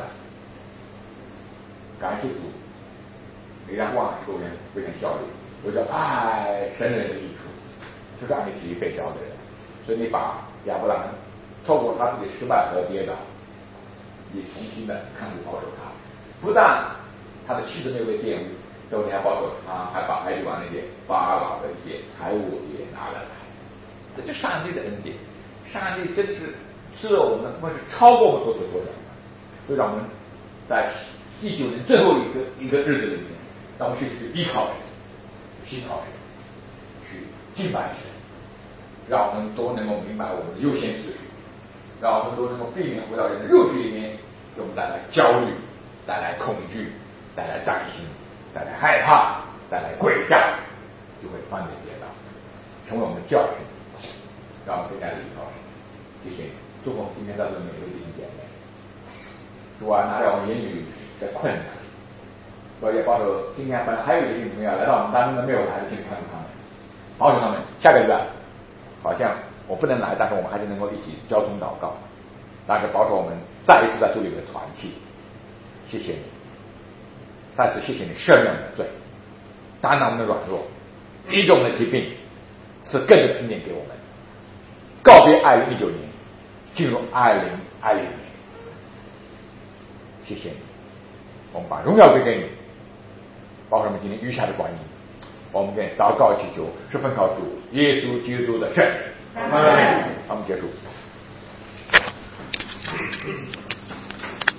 感谢主，你让万事都能非常效力。我叫爱神人的益处，就是按你旨意被召的人。所以你把亚伯兰透过他自己失败和跌倒，你重新的看顾保守他，不但他的妻子没有被玷污，最后你还保守他，还把埃及王那些法老的一些财物也拿了来。这就是上帝的恩典，上帝真是赐了我们，不是超过我们所所想的，所以让我们在第九年最后一个一个日子里面，让我们学习去依靠神，信靠神，去敬拜神，让我们都能够明白我们的优先次序，让我们都能够避免回到人的肉体里面给我们带来焦虑，带来恐惧，带来担心，带来害怕，带来诡诈，就会翻脸跌倒，成为我们的教训，让我们更加的依靠神。谢谢你，祝福我们今天在座每一位弟兄姐妹，主啊，拿掉我们言语的困难，我也保守今天本来还有一些弟兄朋友来到我们当中的没有来的，请看看他们，保守他们。下个礼拜好像我不能来，但是我们还是能够一起交通祷告，但是保守我们再一次在主里面团契。谢谢你，再次谢谢你赦免我们的罪，担当我们的软弱，医治我们的疾病，赐更多的恩典给我们，告别二零一九年，进入二零二零年。谢谢你，我们把荣耀归给你，保守我们今天余下的光阴，我们跟祷告祈求，是奉靠主耶稣基督的圣名。阿门。我们结束。